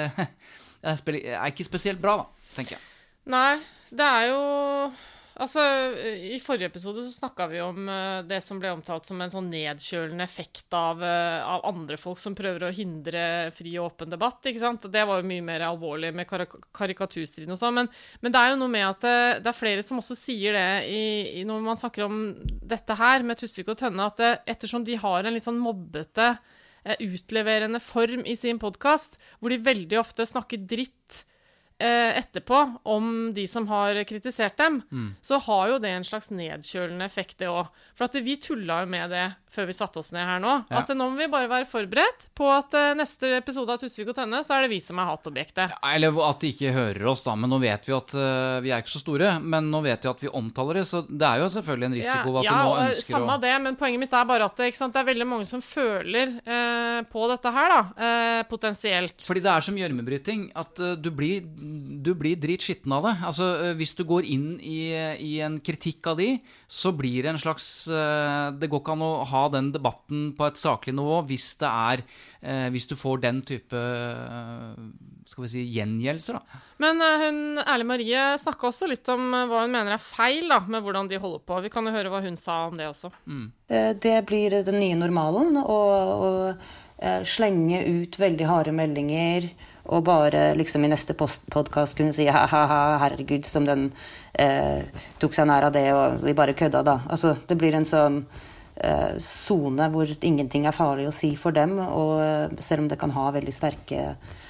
er ikke spesielt bra da, tenker jeg. Nei, det er jo... Altså, i forrige episode så snakket vi om uh, det som ble omtalt som en sånn nedkjølende effekt av, uh, av andre folk som prøver å hindre fri og åpen debatt, ikke sant? Det var jo mye mer alvorlig med karik karikaturstriden og sånn, men, men det er jo noe med at det, det er flere som også sier det i, i når man snakker om dette her med Tusvik og Tønne, at det, ettersom de har en litt sånn mobbete, uh, utleverende form i sin podcast, hvor de veldig ofte snakker dritt etterpå om de som har kritisert dem, mm. så har jo det en slags nedkjølende effekt det også. For at vi tullet jo med det før vi satte oss ned her nå, ja. At nå må vi bare være forberedt på at uh, neste episode av Tusvik og Tønne, så er det vi som er hatobjektet. Ja, eller at de ikke hører oss da, men nå vet vi at uh, vi er ikke så store, men nå vet vi at vi omtaler det, så det er jo selvfølgelig en risiko ja, at ja, de nå ønsker å... Ja, samme det, men poenget mitt er bare at ikke sant, det er veldig mange som føler uh, på dette her da, uh, potensielt. Fordi det er som gjørmebryting, at uh, du blir du blir dritskitten av det. Altså, hvis du går inn i, i en kritikk av de, så blir det en slags... Det går ikke an å ha den debatten på et saklig nivå hvis det er... Hvis du får den type, skal vi si, gjengjeldelser da. Men hun, Erle Marie, snakket også litt om hva hun mener er feil da, med hvordan de holder på. Vi kan jo høre hva hun sa om det også. Mm. Det blir den nye normalen, å slenge ut veldig harde meldinger, og bare liksom i neste podcast kunne si ha-ha-ha, herregud, som den eh, tok seg nær av det, og vi bare kødda da. Altså, det blir en sånn eh, zone hvor ingenting er farlig å si for dem, og selv om det kan ha veldig sterke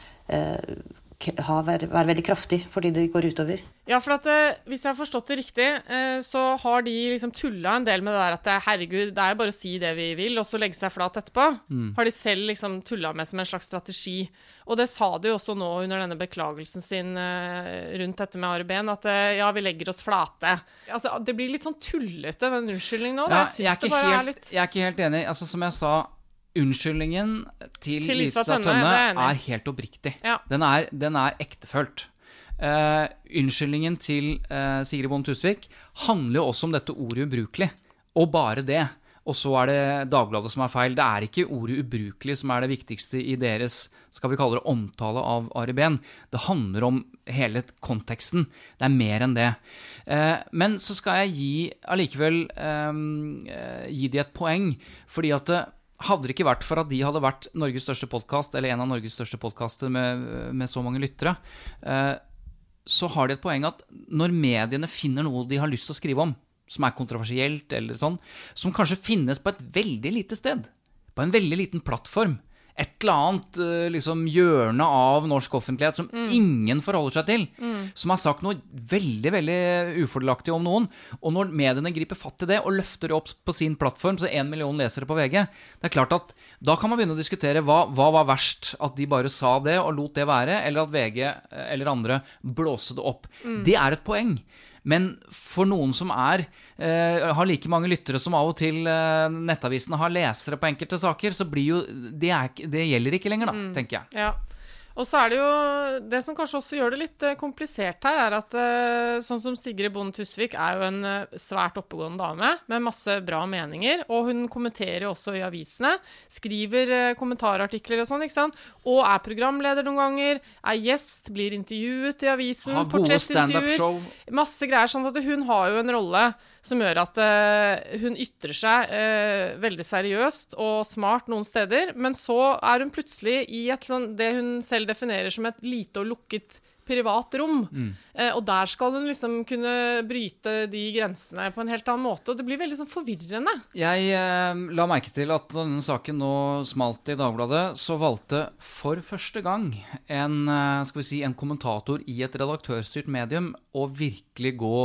eh, ha, være, være veldig kraftig fordi det går utover. Ja, for at eh, hvis jeg har forstått det riktig, eh, så har de liksom tullet en del med det der at det, herregud, det er jo bare å si det vi vil, og så legge seg flat etterpå. Mm. Har de selv liksom tullet med som en slags strategi. Og det sa de jo også nå under denne beklagelsen sin eh, rundt dette med Ari Behn, at eh, ja, vi legger oss flate. Altså, det blir litt sånn tullete, den unnskyldningen nå. Ja, jeg synes jeg det bare helt, er litt... Jeg er ikke helt enig. Altså, som jeg sa, unnskyldningen til, til Lisa, Lisa Tønne, Tønne er, er helt oppriktig. Ja. Den, er, den er ektefølt. Uh, unnskyldningen til uh, Sigrid Bonde Tusvik handler jo også om dette ordet ubrukelig, og bare det. Og så er det Dagbladet som er feil. Det er ikke ordet ubrukelig som er det viktigste i deres, skal vi kalle det, omtale av Ari Behn. Det handler om hele konteksten. Det er mer enn det. Uh, men så skal jeg gi, allikevel, um, uh, gi de et poeng, fordi at det hadde det ikke vært for at de hadde vært Norges største podcast, eller en av Norges største podcaster med, med så mange lyttere, eh, så har de et poeng at når mediene finner noe de har lyst til å skrive om, som er kontroversielt eller sånn, som kanskje finnes på et veldig lite sted, på en veldig liten plattform, et eller annet liksom, hjørne av norsk offentlighet som mm. ingen forholder seg til, mm. som har sagt noe veldig, veldig ufordelaktig om noen, og når mediene griper fatt i det og løfter det opp på sin plattform, så en million lesere på V G, det er klart at da kan man begynne å diskutere hva, hva var verst, at de bare sa det og lot det være, eller at V G eller andre blåste det opp. Mm. Det er et poeng. Men for noen som er, eh, har like mange lyttere som av og til eh, nettavisene har lesere på enkelte saker, så blir jo, det, er, det gjelder ikke lenger da, mm. tenker jeg. Ja. Og så er det jo, det som kanskje også gjør det litt komplisert her, er at sånn som Sigrid Bonde Tusvik er jo en svært oppegående dame, med masse bra meninger, og hun kommenterer også i avisene, skriver kommentarartikler og sånn, ikke sant? Og er programleder noen ganger, er gjest, blir intervjuet i avisen, har gode stand-up-show. Masse greier, sånn at hun har jo en rolle som gjør at uh, hun ytrer seg uh, veldig seriøst og smart noen steder, men så er hun plutselig i et, sånn, det hun selv definerer som et lite og lukket privat rom, mm. uh, og der skal hun liksom kunne bryte de grensene på en helt annen måte, og det blir veldig sånn forvirrende. Jeg uh, la merke til at denne saken nå smalt i Dagbladet, så valgte for første gang en, uh, skal vi si, en kommentator i et redaktørstyrt medium å virkelig gå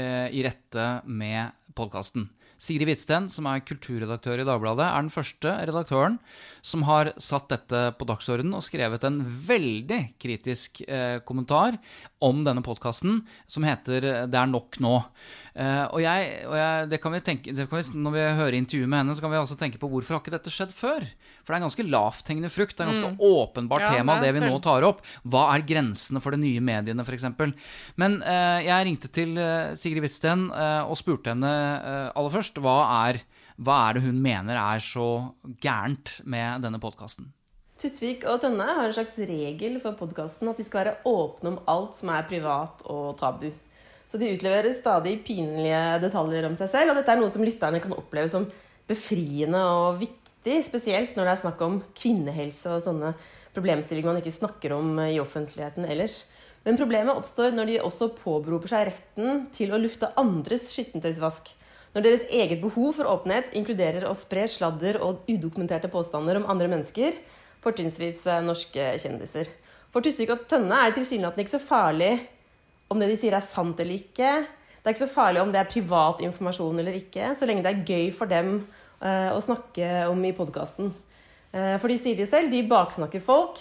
i rette med podcasten. Sigrid Hvitsten, som er kulturredaktør i Dagbladet, er den første redaktøren som har satt dette på dagsordenen og skrevet en veldig kritisk eh, kommentar om denne podcasten, som heter «Det er nok nå». Uh, og jeg, og jeg, det kan vi tenke, det kan vi, når vi hører intervjuet med henne, så kan vi også tenke på hvorfor har ikke dette skjedd før? For det er en ganske lavthengende frukt, det er en ganske mm. åpenbart ja, tema, det vi nå tar opp. Hva er grensene for de nye mediene, for eksempel? Men uh, jeg ringte til uh, Sigrid Hvitsten uh, og spurte henne uh, aller først, hva er, hva er det hun mener er så gærent med denne podcasten? Tusvik og Tønne har en slags regel for podcasten at de skal være åpne om alt som er privat og tabu. Så de utleverer stadig pinlige detaljer om seg selv, og dette er noe som lytterne kan oppleve som befriende og viktig, spesielt når det er snakk om kvinnehelse og sånne problemstillinger man ikke snakker om i offentligheten ellers. Men problemet oppstår når de også påberoper seg retten til å lufte andres skittentøysvask. Når deres eget behov for åpenhet inkluderer å spre sladder og udokumenterte påstander om andre mennesker, fortrinnsvis norske kjendiser. For Tusvik og Tønne er det tilsynelatende ikke så farlig om det de sier er sant eller ikke. Det er ikke så farlig om det er privat informasjon eller ikke, så lenge det er gøy for dem uh, å snakke om i podcasten. Uh, for de sier det selv, de baksnakker folk.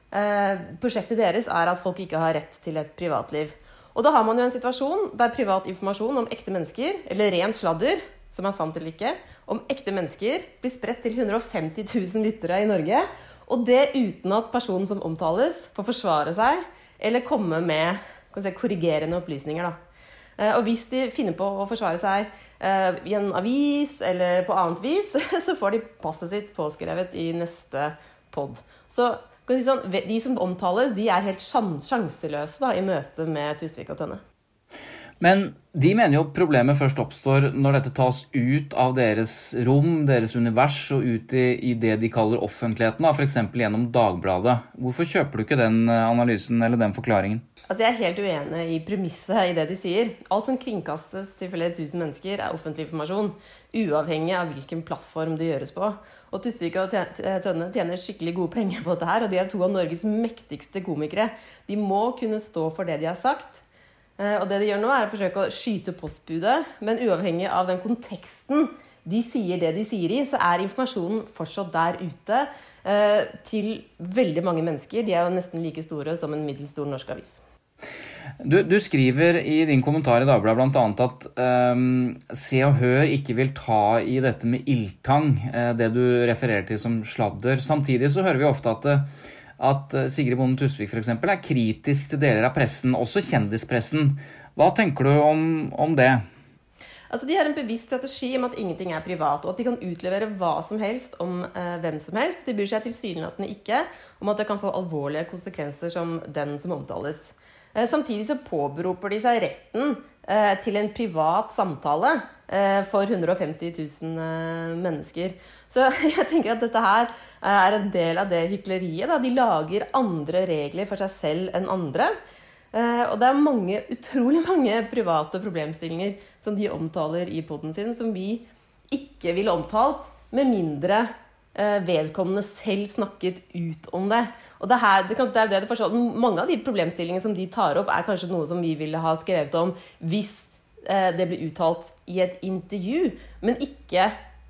Uh, prosjektet deres er at folk ikke har rett til et privatliv. Og da har man jo en situasjon der privat informasjon om ekte mennesker, eller ren sladder, som er sant eller ikke, om ekte mennesker blir spredt til hundre og femti tusen lyttere i Norge, og det uten at personen som omtales får forsvare seg, eller komme med kan si, korrigerende opplysninger. Da. Og hvis de finner på å forsvare seg uh, i en avis eller på annet vis, så får de passet sitt påskrevet i neste podd. Så kan si sånn, de som omtales, de er helt sjanseløse da, i møte med Tusvik og Tønne. Men de mener jo problemet først oppstår når dette tas ut av deres rom, deres univers, og ut i, i det de kaller offentligheten, da, for eksempel gjennom Dagbladet. Hvorfor kjøper du ikke den analysen eller den forklaringen? Altså jeg er helt uenig i premisset i det de sier. Alt som kringkastes til flere tusen mennesker er offentlig informasjon, uavhengig av hvilken plattform det gjøres på. Og Tusvik og Tønne tjener skikkelig gode penger på dette her, og de er to av Norges mektigste komikere. De må kunne stå for det de har sagt. Og det de gjør nå er å forsøke å skyte postbudet, men uavhengig av den konteksten de sier det de sier i, så er informasjonen fortsatt der ute eh, til veldig mange mennesker. De er jo nesten like store som en middelstor norsk avis. Du, du skriver i din kommentar i Dagbladet blant annet at um, Se og Hør ikke vil ta i dette med ildtang, uh, det du refererer til som sladder. Samtidig så hører vi ofte at, at Sigrid Bonde Tusvik for eksempel er kritisk til deler av pressen, også kjendispressen. Hva tenker du om, om det? Altså, de har en bevisst strategi om at ingenting er privat, og at de kan utlevere hva som helst om eh, hvem som helst. De bryr seg tilsynelatende ikke om at det kan få alvorlige konsekvenser som den som omtales. Eh, samtidig så påberoper de seg retten eh, til en privat samtale eh, for hundre og femti tusen eh, mennesker. Så jeg tenker at dette her er en del av det hykleriet. Da. De lager andre regler for seg selv enn andre. Uh, og det er mange, utrolig mange private problemstillinger som de omtaler i podden sin, som vi ikke ville omtalt, med mindre uh, vedkommende selv snakket ut om det. Og det, her, det, kan, det er det det forstår. Mange av de problemstillingene som de tar opp er kanskje noe som vi ville ha skrevet om hvis uh, det blir uttalt i et intervju, men ikke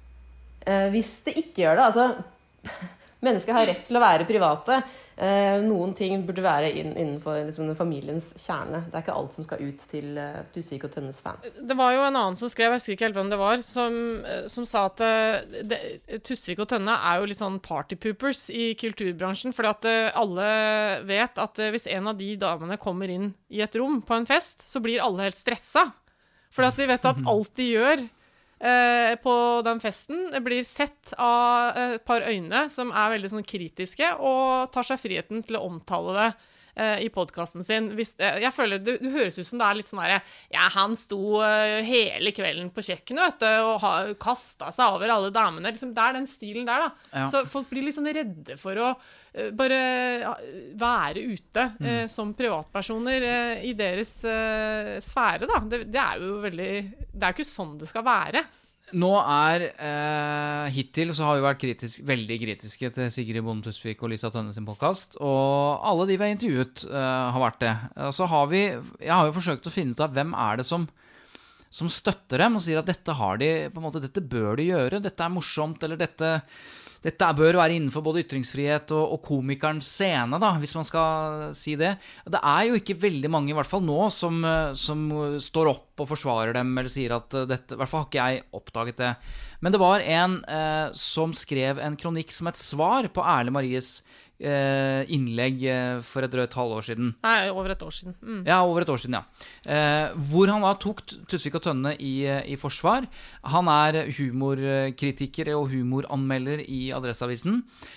uh, hvis det ikke gjør det. Altså, mennesker har rett til å være private. Eh, noen ting burde være inn, innenfor liksom, familiens kjerne. Det er ikke alt som skal ut til uh, Tusvik og Tønnes fans. Det var jo en annen som skrev, jeg husker ikke helt hvem det var, som, som sa at det, Tusvik og Tønne er jo litt sånn partypoopers i kulturbransjen, fordi at alle vet at hvis en av de damene kommer inn i et rom på en fest, så blir alle helt stresset. Fordi at de vet at alt de gjør Eh, på den festen blir sett av et par øyne som er veldig sånn kritiske og tar seg friheten til å omtale det eh, i podcasten sin. Hvis, eh, jeg føler, det, det høres ut som det er litt sånn der, ja, han sto eh, hele kvelden på kjøkkenet, vet du, og ha, kastet seg over alle damene. Liksom, det er den stilen der, da. Ja. Så folk blir litt sånn redde for å uh, bare ja, være ute mm. uh, som privatpersoner uh, i deres uh, sfære, da. Det, det er jo veldig, det er jo ikke sånn det skal være. Nå er, eh, hittil så har vi vært kritisk, veldig kritiske til Sigrid Bonde Tusvik og Lisa Tønne sin podcast, og alle de vi har intervjuet eh, har vært det. Og så har vi, jeg har jo forsøkt å finne ut av hvem er det som, som støtter dem og sier at dette har de, på en måte, dette bør de gjøre, dette er morsomt, eller dette, dette bør være innenfor både ytringsfrihet og, og komikerens scene, da, hvis man skal si det. Det er jo ikke veldig mange, i hvert fall nå, som, som står opp og forsvarer dem, eller sier at dette, i hvert fall har ikke jeg oppdaget det. Men det var en eh, som skrev en kronikk som et svar på Erle Maries Eh, innlegg eh, for et drøyt halvår siden. Nei, over et år siden. Mm. Ja, over et år siden, ja. Eh, hvor han da tok Tusvik og Tønne i, i forsvar. Han er humorkritiker og humoranmelder i Adresseavisen.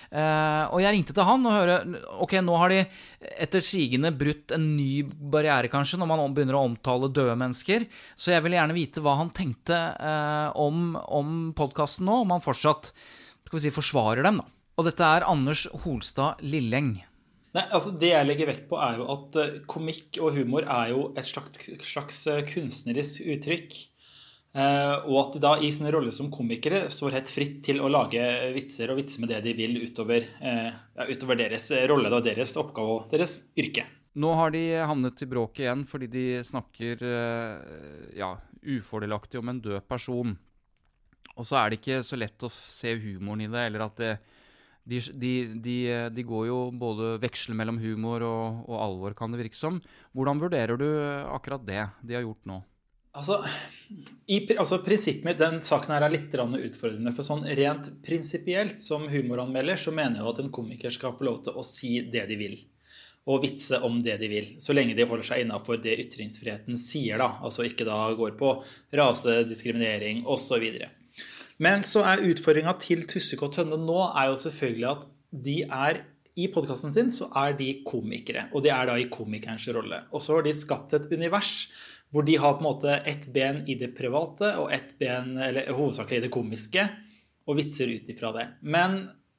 Eh, og jeg ringte til han og hørte, ok, nå har de etter sigende brutt en ny barriere kanskje, når man begynner å omtale døde mennesker. Så jeg ville gjerne vite hva han tenkte eh, om, om podcasten nå, om han fortsatt, skal vi si, forsvarer dem da. Og dette er Anders Holstad Lilleng. Nei, altså det jeg legger vekt på er jo at komikk og humor er jo et slags, slags kunstnerisk uttrykk. Eh, og at de da i sin rolle som komikere står helt fritt til å lage vitser og vitser med det de vil utover, eh, ja, utover deres rolle og deres oppgave og deres yrke. Nå har de havnet i bråk igjen fordi de snakker ja, ufordelaktig om en død person. Og så er det ikke så lett å se humoren i det, eller at det De, de, de, de går jo både veksler mellom humor og, og alvor, kan det virke som. Hvordan vurderer du akkurat det de har gjort nå? Altså, i, altså prinsippet mitt, den saken her er litt utfordrende, for sånn rent prinsipielt som humoranmelder, så mener jeg at en komiker skal få lov til å si det de vil, og vitse om det de vil, så lenge de holder seg innenfor det ytringsfriheten sier da, altså ikke da går på rase, diskriminering og så videre. Men så er utfordringen til Tusvik og Tønne nå er jo selvfølgelig at de er, i podcasten sin så er de komikere, og de er da i komikerens rolle. Og så har de skapt et univers hvor de har på en måte ett ben i det private og ett ben, eller hovedsakelig i det komiske, og vitser ut ifra det. Men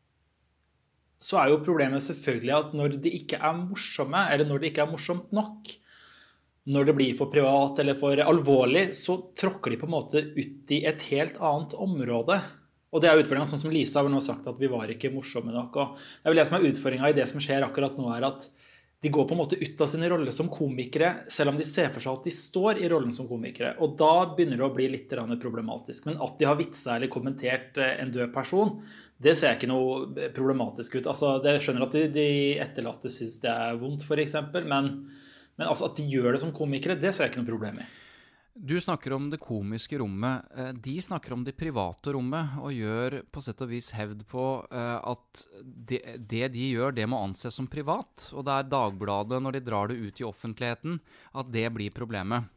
så er jo problemet selvfølgelig at når de ikke er morsomme, eller når det ikke er morsomt nok, når det blir for privat eller for alvorlig, så tråkker de på en måte ut i et helt annet område. Og det er utfordringen, sånn som Lisa har nå sagt at vi var ikke morsomme nok. Og det er vel det som er utfordringen i det som skjer akkurat nå, er at de går på en måte ut av sin rolle som komikere, selv om de ser for seg at de står i rollen som komikere. Og da begynner det å bli litt problematisk. Men at de har vitset eller kommentert en død person, det ser ikke noe problematisk ut. Altså, jeg skjønner at de, de etterlatte synes det er vondt, for eksempel, men Men altså at de gjør det som komikere, det ser jeg ikke noe problem i. Du snakker om det komiske rommet. De snakker om det private rommet, og gjør på sett og vis hevd på at det, det de gjør, det må anses som privat. Og det er Dagbladet, når de drar det ut i offentligheten, at det blir problemet.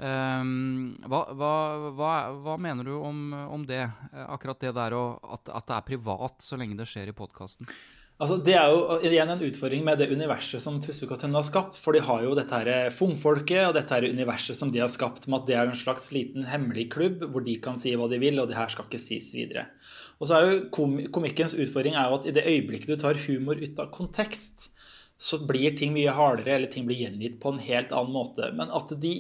Hva, hva, hva, hva mener du om, om det? Akkurat det der, at, at det er privat så lenge det skjer i podcasten? Altså, det er jo igjen en utfordring med det universet som Tusvik og Tønne har skapt, for de har jo dette her fungfolket og dette her universet som de har skapt med at det er en slags liten hemmelig klubb hvor de kan si hva de vil, og det her skal ikke sies videre. Og så er jo kom komikkens utfordring er jo at i det øyeblikket du tar humor ut av kontekst, så blir ting mye hardere, eller ting blir gjengitt på en helt annen måte. Men at de,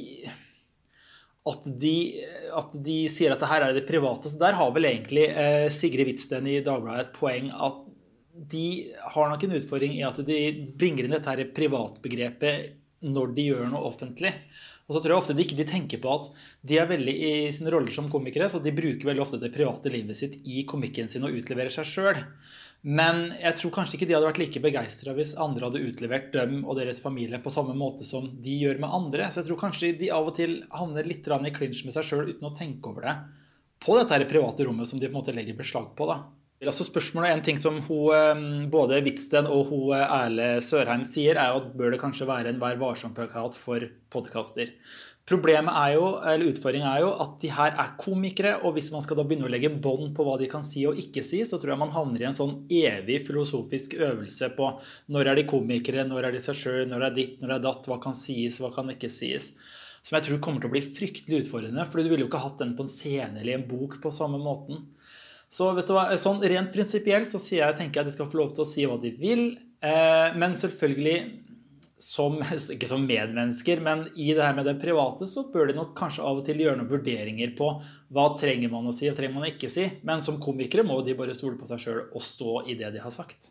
at de, at de sier at det her er det private, så der har vel egentlig eh, Sigrid Hvitsten i Dagbladet et poeng at de har nok en utfordring i at de bringer inn dette her privatbegrepet når de gjør noe offentlig. Og så tror jeg ofte de ikke de tenker på at de er veldig i sine roller som komikere, så de bruker veldig ofte det private livet sitt i komikken sin og utleverer seg selv. Men jeg tror kanskje ikke de hadde vært like begeistret hvis andre hadde utlevert dem og deres familie på samme måte som de gjør med andre. Så jeg tror kanskje de av og til havner litt i clinch med seg selv uten å tenke over det på dette her private rommet som de på en måte legger beslag på da. Altså spørsmålet er en ting som hun, både Hvitsten og hun Erle Sørheim sier, er at bør det kanskje være en vær varsom-plakat for podcaster. Problemet er jo, eller utfordringen er jo, at de her er komikere, og hvis man skal da begynne å legge bånd på hva de kan si og ikke si, så tror jeg man havner i en sånn evig filosofisk øvelse på når er de komikere, når er de seg selv, når er ditt, når er datt, hva kan sies, hva kan ikke sies. Som jeg tror kommer til å bli fryktelig utfordrende, for du ville jo ikke hatt den på en scene eller en bok på samme måten. Så vet du hva, sånn rent prinsipielt så sier jeg, tenker jeg at de skal få lov til å si hva de vil, eh, men selvfølgelig som, ikke som medmennesker, men i det her med det private så bør de nok kanskje av og til gjøre noen vurderinger på hva trenger man å si og trenger man ikke si, men som komikere må de bare stole på seg selv og stå i det de har sagt.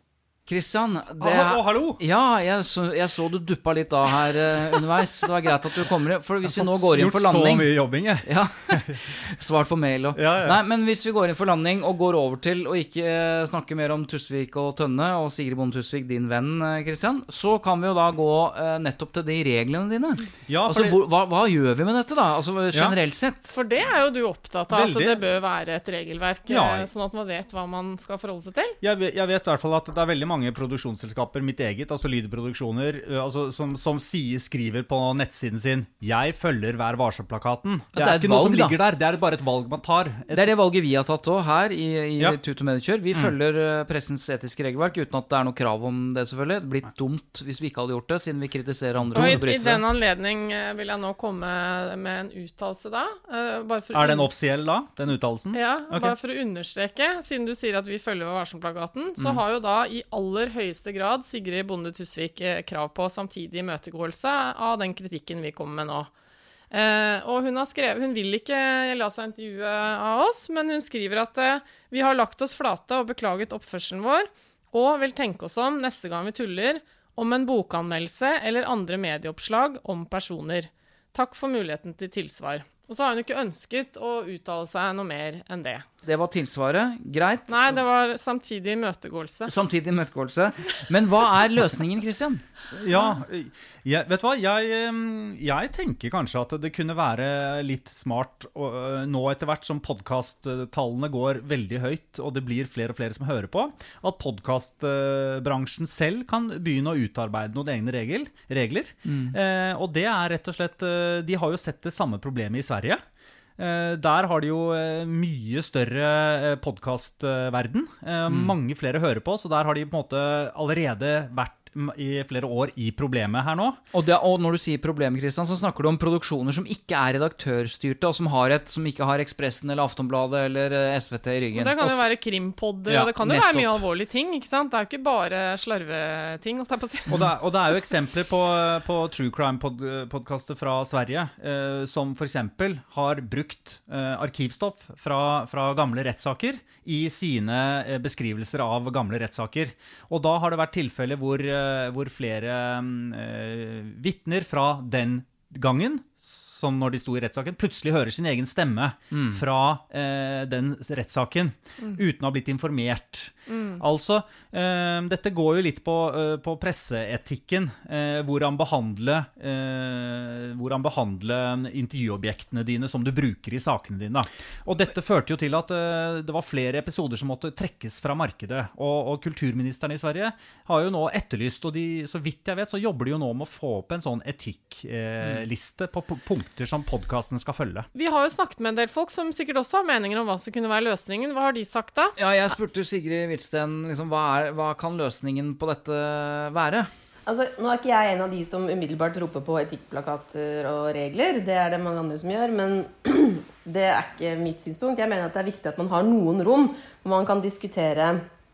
Kristian, det Å, hallo! Ja, jeg så, jeg så du duppa litt av her uh, underveis. Det var greit at du kommer inn. For hvis vi nå går inn for landing Gjort så mye jobbing, jeg. Ja, svart på mail og ja, ja. Nei, men hvis vi går inn for landing og går over til å ikke snakke mer om Tusvik og Tønne og Sigrid Bonde Tusvik, din venn, Kristian, så kan vi jo da gå uh, nettopp til de reglene dine. Ja, altså, fordi... hvor, hva, hva gjør vi med dette da? Altså generelt sett? For det er jo du opptatt av, Veldig. at det bør være et regelverk, ja. sånn at man vet hva man skal forholde seg til. Jeg vet, jeg vet i hvert fall at det er veldig mange produksjonsselskaper, mitt eget, altså lydproduksjoner, altså, som, som sier, skriver på nettsiden sin, jeg følger Vær Varsom-plakaten. Det, det er, er ikke valg, noe som da. ligger der, det er bare et valg man tar. Et... Det er det valget vi har tatt også her i, i ja. Tut og Mediekjør. Vi mm. følger pressens etiske regelverk, uten at det er noe krav om det selvfølgelig. Det blir dumt hvis vi ikke hadde gjort det, siden vi kritiserer andre. Og i, i den anledning vil jeg nå komme med en uttalelse da. Bare for er den offisiell da, den uttalelsen? Ja, okay. bare for å understreke, siden du sier at vi følger Vær Varsom-plakaten, så mm. har jo da i aller høyeste grad Sigrid Bonde Tusvik krav på samtidig imøtegåelse av den kritikken vi kommer med nå. Eh, og hun har skrevet, hun vil ikke la seg intervjue av oss, men hun skriver at eh, vi har lagt oss flate og beklaget oppførselen vår, og vil tenke oss om neste gang vi tuller om en bokanmeldelse eller andre medieoppslag om personer. Takk for muligheten til tilsvar. Og så har hun ikke ønsket å uttale seg noe mer enn det. Det var tilsvaret, greit. Nei, det var samtidig imøtegåelse. Samtidig imøtegåelse. Men hva er løsningen, Kristian? Ja, jeg, vet du hva, jeg, jeg tenker kanskje at det kunne være litt smart og, nå etter hvert som podcasttallene går veldig høyt, og det blir flere og flere som hører på, at podcastbransjen selv kan begynne å utarbeide noen egne regel, regler. Mm. Eh, og det er rett og slett, de har jo sett det samme problemet i Sverige. Der har de jo mye større podcastverden. Mm. Mange flere hører på, så der har de på en måte allerede vært i flere år i problemet her nå. Og, det, og når du sier problemet, Kristian, så snakker du om produksjoner som ikke er redaktørstyrte, og som, har et, som ikke har Expressen eller Aftonbladet eller S V T i ryggen. Og det kan jo være krimpodder, ja, og det kan jo nettopp være mye alvorlige ting, ikke sant? Det er jo ikke bare slarveting, å ta på å si. Og det, er, og det er jo eksempler på, på true crime-podcaster fra Sverige, eh, som for eksempel har brukt eh, arkivstoff fra, fra gamle rettssaker i sine eh, beskrivelser av gamle rettssaker. Og da har det vært tilfeller hvor hvor flere eh, vittner fra den gangen, som når de sto i rettssaken, plutselig hører sin egen stemme mm. fra eh, den rettssaken, mm. uten å ha blitt informert. Mm. Altså, eh, dette går jo litt på, eh, på presseetikken, eh, hvordan behandle, eh, hvordan behandle intervjuobjektene dine som du bruker i sakene dine. Og dette førte jo til at eh, det var flere episoder som måtte trekkes fra markedet, og, og kulturministeren i Sverige har jo nå etterlyst, og de, så vidt jeg vet, så jobber de jo nå med å få opp en sånn etikkliste eh, mm. på punkt som podcasten skal følge. Vi har jo snakket med en del folk som sikkert også har meninger om hva som kunne være løsningen. Hva har de sagt da? Ja, jeg spurte Sigrid Hvitsten, liksom, hva, er, hva kan løsningen på dette være? Altså, nå er ikke jeg en av de som umiddelbart roper på etikkplakater og regler. Det er det mange andre som gjør, men det er ikke mitt synspunkt. Jeg mener at det er viktig at man har noen rom hvor man kan diskutere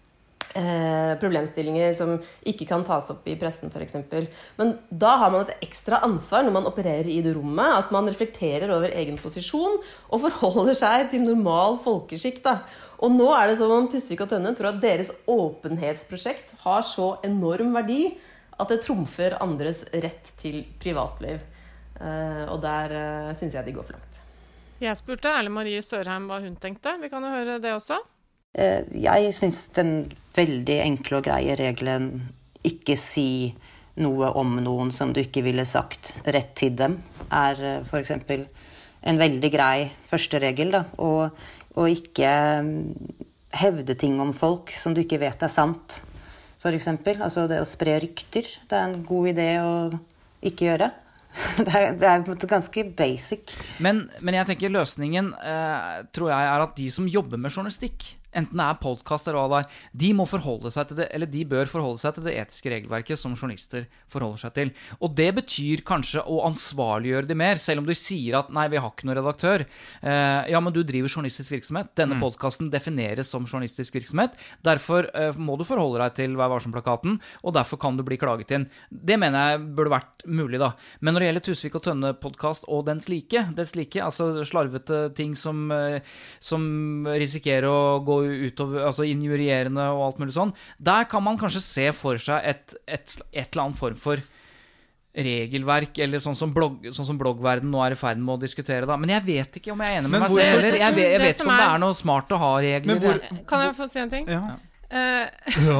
Eh, problemstillinger som ikke kan tas opp i pressen for eksempel. Men da har man et ekstra ansvar når man opererer i det rommet, at man reflekterer over egen posisjon og forholder seg til normal folkeskikk da. Og nå er det som om Tusvik og Tønne tror at deres åpenhetsprosjekt har så enorm verdi at det trumfer andres rett til privatliv. Eh, og der eh, synes jeg de går for langt. Jeg spurte Erle Marie Sørheim hva hun tenkte. Vi kan jo høre det også. Jeg synes den veldig enkle og greie regelen ikke si noe om noen som du ikke ville sagt rett til dem, er for eksempel en veldig grei første regel da, og, og ikke hevde ting om folk som du ikke vet er sant, for eksempel. Altså det å spre rykter, det er en god idé å ikke gjøre. Det er, det er ganske basic. Men, men jeg tenker løsningen eh, tror jeg er at de som jobber med journalistikk, enten det er podcast eller hva det er, de må forholde seg til det, eller de bør forholde seg til det etiske regelverket som journalister forholder seg til. Og det betyr kanskje å ansvarliggjøre de mer, selv om de sier at nei, vi har ikke noen redaktør. Eh, ja, men du driver journalistisk virksomhet. Denne mm. podcasten defineres som journalistisk virksomhet. Derfor eh, må du forholde deg til Vær Varsom-plakaten, og derfor kan du bli klaget inn. Det mener jeg burde vært mulig da. Men når det gjelder Tusvik og Tønne-podcast og dens like, dens like, altså slarvete ting som, eh, som risikerer å gå og utover, altså injurierende og alt mulig sånn. Der kan man kanskje se for seg et, et, et eller annet form for regelverk, eller sånn som, blogg, sånn som bloggverden nå er i ferd med å diskutere da. Men jeg vet ikke om jeg er enig med meg selv heller. Jeg vet, jeg vet ikke om det er noe smart å ha regler. Hvor, kan jeg få si en ting? Ja. Uh, ja.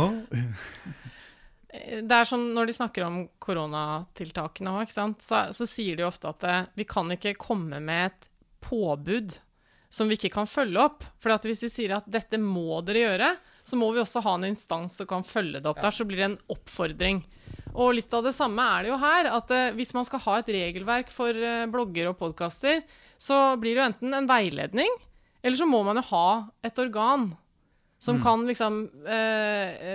Det er sånn, når de snakker om koronatiltakene også, ikke sant? Så, så sier de ofte at det, vi kan ikke komme med et påbud som vi ikke kan følge opp. For at hvis vi sier at dette må dere gjøre, så må vi også ha en instans som kan følge det opp. Ja. Der så blir det en oppfordring. Og litt av det samme er det jo her, at uh, hvis man skal ha et regelverk for uh, blogger og podcaster, så blir det jo enten en veiledning, eller så må man jo ha et organ som mm. kan liksom uh,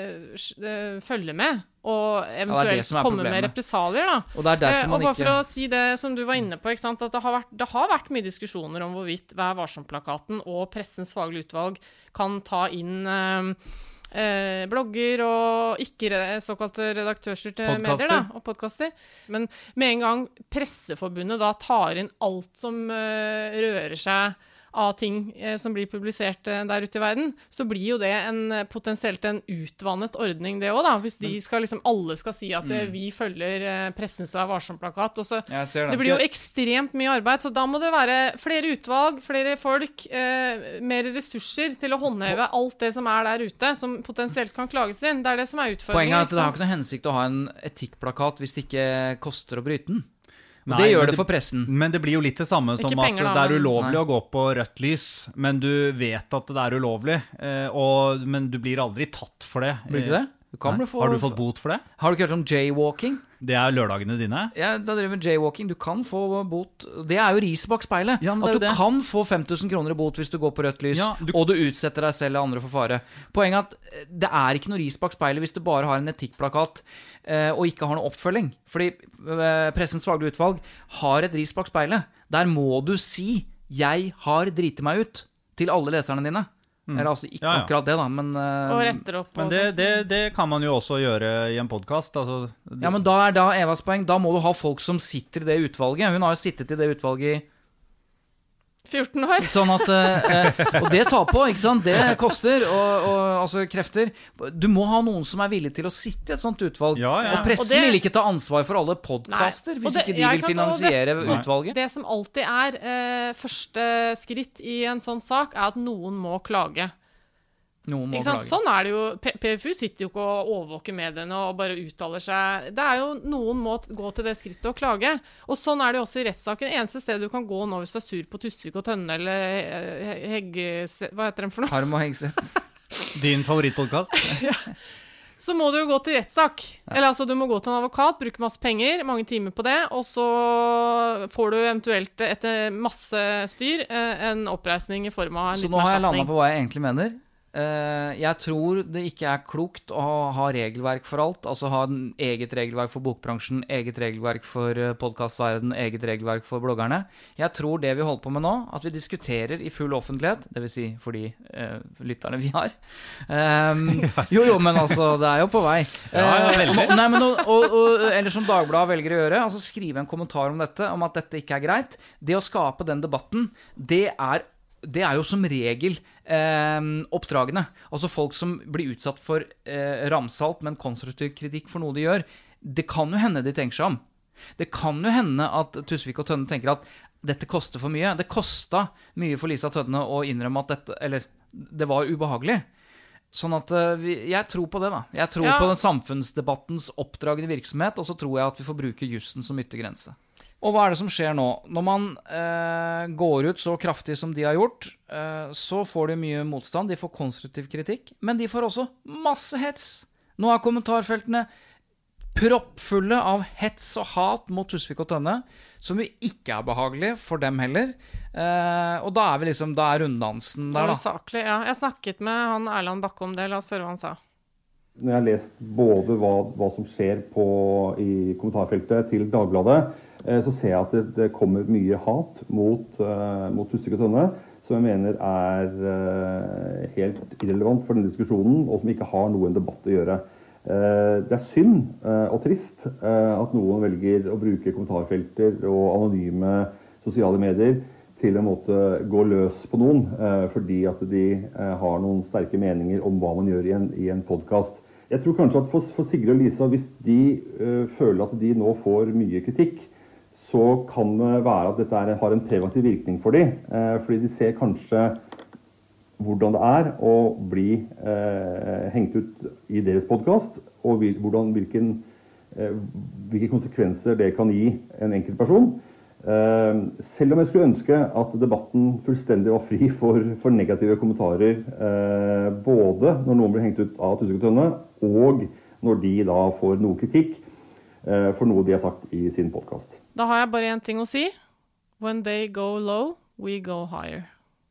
uh, følge med, og eventuelt ja, komme med represalier da. Og det er derfor man uh, og bare ikke... for å si det som du var inne på, ikke sant, at det har vært, det har vært mye diskusjoner om hvorvidt Vær varsom-plakaten og Pressens faglige utvalg kan ta inn... Uh, Eh, blogger og ikke såkalt redaktørstyrte medier da, og podcaster. Men med en gang Presseforbundet da tar inn alt som uh, rører seg av ting eh, som blir publisert eh, der ute i verden, så blir jo det en, potensielt en utvannet ordning det også da, hvis de skal liksom, alle skal si at eh, Mm. vi følger eh, Pressens Vær varsom-plakat, og så Jeg ser det. det blir jo ekstremt mye arbeid, så da må det være flere utvalg, flere folk, eh, mer ressurser til å håndheve alt det som er der ute, som potensielt kan klages inn. Det er det som er utfordringen. Poenget er at det har ikke ikke noe hensikt å ha en etikkplakat hvis det ikke koster å bryte den. Og Nei, det gjør men det for pressen. Men det blir jo litt det samme som Ikke penger, at da, det er men- ulovlig Nei. å gå på rødt lys, men du vet at det er ulovlig, eh, og, men du blir aldri tatt for det. Blir ikke det? Du kan Nei. bli få- Har du fått bot for det? Har du ikke hørt om jaywalking? Det er lørdagene dine. Ja, da driver med jaywalking. Du kan få bot. Det er jo ris bak speilet. Ja, men det er at jo du det. kan få fem tusen kroner i bot hvis du går på rødt lys, Ja, du- og du utsetter deg selv og andre for fare. Poenget er at det er ikke noe ris bak speilet hvis det bare har en etikkplakat eh, og ikke har noe oppfølging. Fordi eh, Pressens faglige utvalg har et ris bak speilet. Der må du si 'jeg har driti meg ut' til alle leserne dine. Eller altså ikke Ja, ja. akkurat det da, men eh, Og retter opp Men og det, sånn. det, det kan man jo også gjøre i en podcast. Altså, Ja, men da er da Evas poeng. Da må du ha folk som sitter i det utvalget. Hun har jo sittet i det utvalget i fjorten år. Sånn at, eh, og det tar på, ikke sant? Det koster, og, og altså krefter. Du må ha noen som er villig til å sitte i et sånt utvalg. Ja, ja. Og pressen Og det- vil ikke ta ansvar for alle podcaster Nei. hvis Og det- ikke de ja, vil ikke sant, og finansiere det- utvalget. Det som alltid er eh, første skritt i en sånn sak, er at noen må klage. Noen må Ikke sant? klage. Sånn er det jo. P PFU sitter jo ikke og overvåker mediene og bare uttaler seg. Det er jo noen må t- gå til det skrittet og klage. Og sånn er det jo også i rettssaken. Eneste sted du kan gå nå hvis du er sur på Tusvik og Tønne eller eh, Hegge... Hva heter den for noe? Harm og Hegseth. Din favorittpodcast? Så må du jo gå til rettssak. Eller altså, du må gå til en advokat, bruke masse penger, mange timer på det, og så får du eventuelt etter masse styr eh, en oppreisning i form av en Så liten nå har jeg erstatning. landet på hva jeg egentlig mener. Eh, jeg tror det ikke er klokt å ha, ha regelverk for alt. Altså ha en eget regelverk for bokbransjen, eget regelverk for uh, podcastverden, eget regelverk for bloggerne. Jeg tror det vi holder på med nå, at vi diskuterer i full offentlighet, det vil si for de eh, lytterne vi har. Um, jo, jo, men altså, det er jo på vei. Ja, ja, Eh, veldig. Nei, men, og, og, og, eller som Dagbladet velger å gjøre, altså skrive en kommentar om dette, om at dette ikke er greit. Det å skape den debatten, det er det er jo som regel eh, oppdragene. Altså folk som blir utsatt for eh, ramsalt, men konstruktiv kritikk for noe de gjør. Det kan jo hende de tenker seg om. Det kan jo hende at Tusvik og Tønne tenker at dette koster for mye. Det kostet mye for Lisa Tønne å innrømme at dette, eller det var ubehagelig. Sånn at eh, vi, jeg tror på det da. Jeg tror Ja. på den samfunnsdebattens oppdragende virksomhet, og så tror jeg at vi får bruke jussen som yttergrense. Og hva er det som skjer nå? Når man eh, går ut så kraftig som de har gjort, eh, så får de mye motstand, de får konstruktiv kritikk, men de får også masse hets. Nå er kommentarfeltene proppfulle av hets og hat mot Tusvik og Tønne, som jo ikke er behagelig for dem heller. Eh, og da er vi liksom, da er runddansen der da. Usaklig, ja. Jeg snakket med han Erland Bakke om det, la oss høre hva han sa. Når jeg har lest både hva, hva som skjer på, i kommentarfeltet til Dagbladet, eh, så ser jeg at det, det kommer mye hat mot, eh, mot Tusvik og Tønne, som jeg mener er eh, helt irrelevant for denne diskusjonen, og som ikke har noen debatt å gjøre. Eh, det er synd eh, og trist eh, at noen velger å bruke kommentarfelter og anonyme sosiale medier til en måte gå løs på noen, eh, fordi at de eh, har noen sterke meninger om hva man gjør i en, i en podcast. Jeg tror kanskje at for, for Sigrid og Lisa, hvis de eh, føler at de nå får mye kritikk, så kan det være at dette er, har en preventiv virkning for dem, eh, fordi de ser kanskje hvordan det er å bli eh, hengt ut i deres podcast, og vil, hvordan, hvilken, eh, hvilke konsekvenser det kan gi en enkelt person. Uh, selv om jeg skulle ønske at debatten fullstendig var fri for, for negative kommentarer, uh, både når noen blir hengt ut av Tusvik og Tønne, og når de da får noe kritikk uh, for noe de har sagt i sin podcast. Da har jeg bare en ting å si. When they go low, we go higher.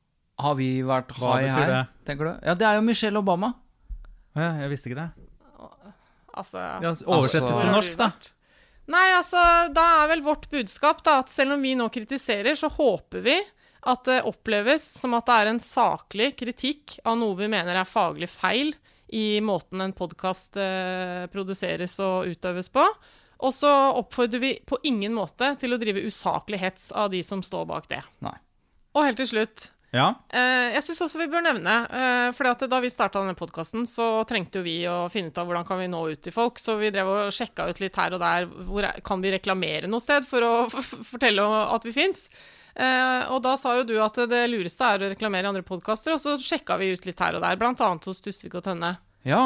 Har vi vært high her, det? Tenker du? Ja, det er jo Michelle Obama. Ja, jeg visste ikke det. Altså... Ja, oversett til norsk, da. Nei, altså, da er vel vårt budskap da, at selv om vi nå kritiserer, så håper vi at det oppleves som at det er en saklig kritikk av noe vi mener er faglig feil i måten en podcast eh, produseres og utøves på. Og så oppfordrer vi på ingen måte til å drive usaklig hets av de som står bak det. Nei. Og helt til slutt, ja. eh, jeg synes også vi bør nevne, eh, fordi at da vi startet denne podcasten, så trengte jo vi å finne ut av hvordan kan vi nå ut til folk, så vi drev og sjekket ut litt her og der, hvor er, kan vi reklamere noe sted for å f- fortelle at vi finnes? Eh, og da sa jo du at det lureste er å reklamere i andre podcaster, og så sjekket vi ut litt her og der, blant annet hos Tusvik og Tønne. Ja,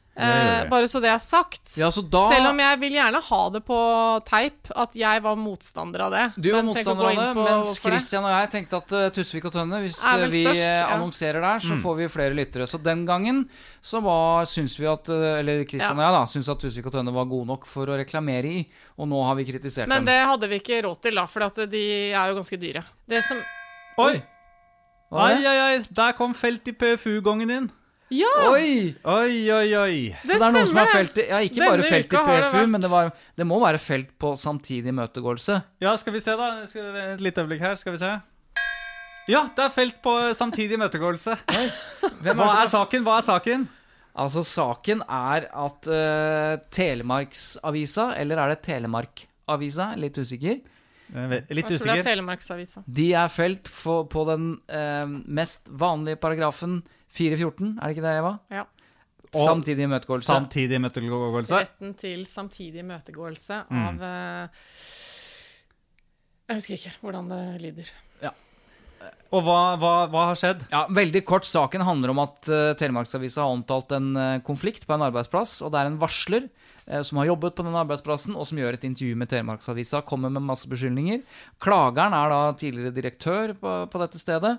Eh, bare så det er sagt. Ja, så da... Selv om jeg vil gjerne ha det på teip at jeg var motstander av det. Du var motstander av det, mens Christian og jeg tenkte at uh, Tusvik og Tønne, hvis vi størst, ja. annonserer der, så mm. får vi flere lyttere. Så den gangen så var, synes vi at, eller Christian ja. og jeg da, synes at Tusvik og Tønne var gode nok for å reklamere i, og nå har vi kritisert Men dem. Men det hadde vi ikke råd til da, for at de er jo ganske dyre. Det som... Oi! Oi, oi, oi, der kom felt i P F U-gongen din. Ja! Oi! Oi, oi, oi. Det så det er noen som har felt i, ja, ikke Denne bare felt i P F U, det men det, var, det må være felt på samtidig møtegåelse. Ja, skal vi se da. Skal vi, et lite øyeblikk her, skal vi se. Ja, det er felt på samtidig møtegåelse. Hvem Hva er saken? Hva er saken? Altså, saken er at uh, Telemarksavisa, eller er det Telemarkavisa? Litt usikker. Litt Jeg tror det er Telemarksavisa. De er felt for, på den uh, mest vanlige paragrafen fire fjorten, er det ikke det, Eva? Ja. Samtidig møtegåelse. Samtidig møtegåelse. Retten til samtidig møtegåelse mm. av... Uh, jeg husker ikke hvordan det lyder. Ja. Og hva, hva, hva har skjedd? Ja, veldig kort, saken handler om at uh, Telemarksavisa har omtalt en uh, konflikt på en arbeidsplass, og det er en varsler uh, som har jobbet på den arbeidsplassen, og som gjør et intervju med Telemarksavisa, kommer med masse beskyldninger. Klageren er da tidligere direktør på, på dette stedet,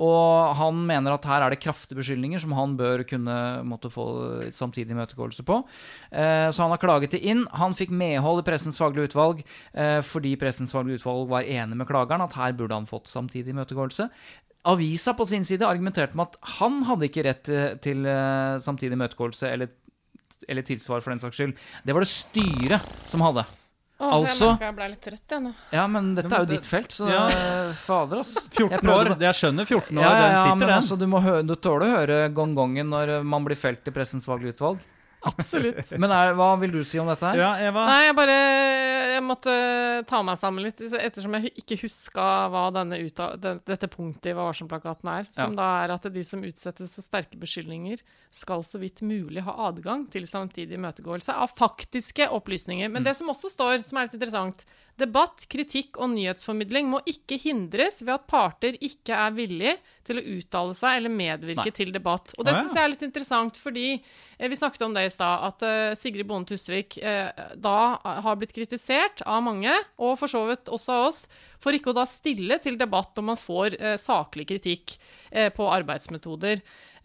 og han mener at her er det kraftige beskyldninger som han bør kunne måtte få samtidig møtegåelse på. Uh, så han har klaget det inn. Han fikk medhold i Pressens faglige utvalg, uh, fordi Pressens faglige utvalg var enig med klageren at her burde han fått samtidig møtegåelse. Avisa på sin side argumenterte med at han hadde ikke rett til uh, samtidig møtegåelse eller, eller tilsvar for den saks skyld. Det var det styret som hadde. Åh, altså, jeg merker jeg ble litt trøtt jeg nå. Ja, men dette er jo ditt felt, så ja. fader, ass. fjorten år, jeg, jeg skjønner fjorten år, ja, ja, ja, den sitter men den. Altså, du, må høre, du tåler å høre gong-gongen når man blir felt i Pressens faglige utvalg. Absolutt. Men er, hva vil du si om dette her? Ja, Eva? Nei, jeg bare jeg måtte ta meg sammen litt, ettersom jeg ikke husket hva denne uta, det, dette punktet i Hva varsom-plakaten er, som ja. da er at de som utsettes for sterke beskyldninger skal så vidt mulig ha adgang til samtidig møtegåelse av faktiske opplysninger. Men mm. det som også står, som er litt interessant, debatt, kritikk og nyhetsformidling må ikke hindres ved at parter ikke er villige til å uttale seg eller medvirke Nei. til debatt. Og det synes jeg er litt interessant, fordi eh, vi snakket om det i sted, at eh, Sigrid Bonde Tusvik eh, da har blitt kritisert av mange, og for så vidt også av oss, for ikke å da stille til debatt når man får eh, saklig kritikk eh, på arbeidsmetoder.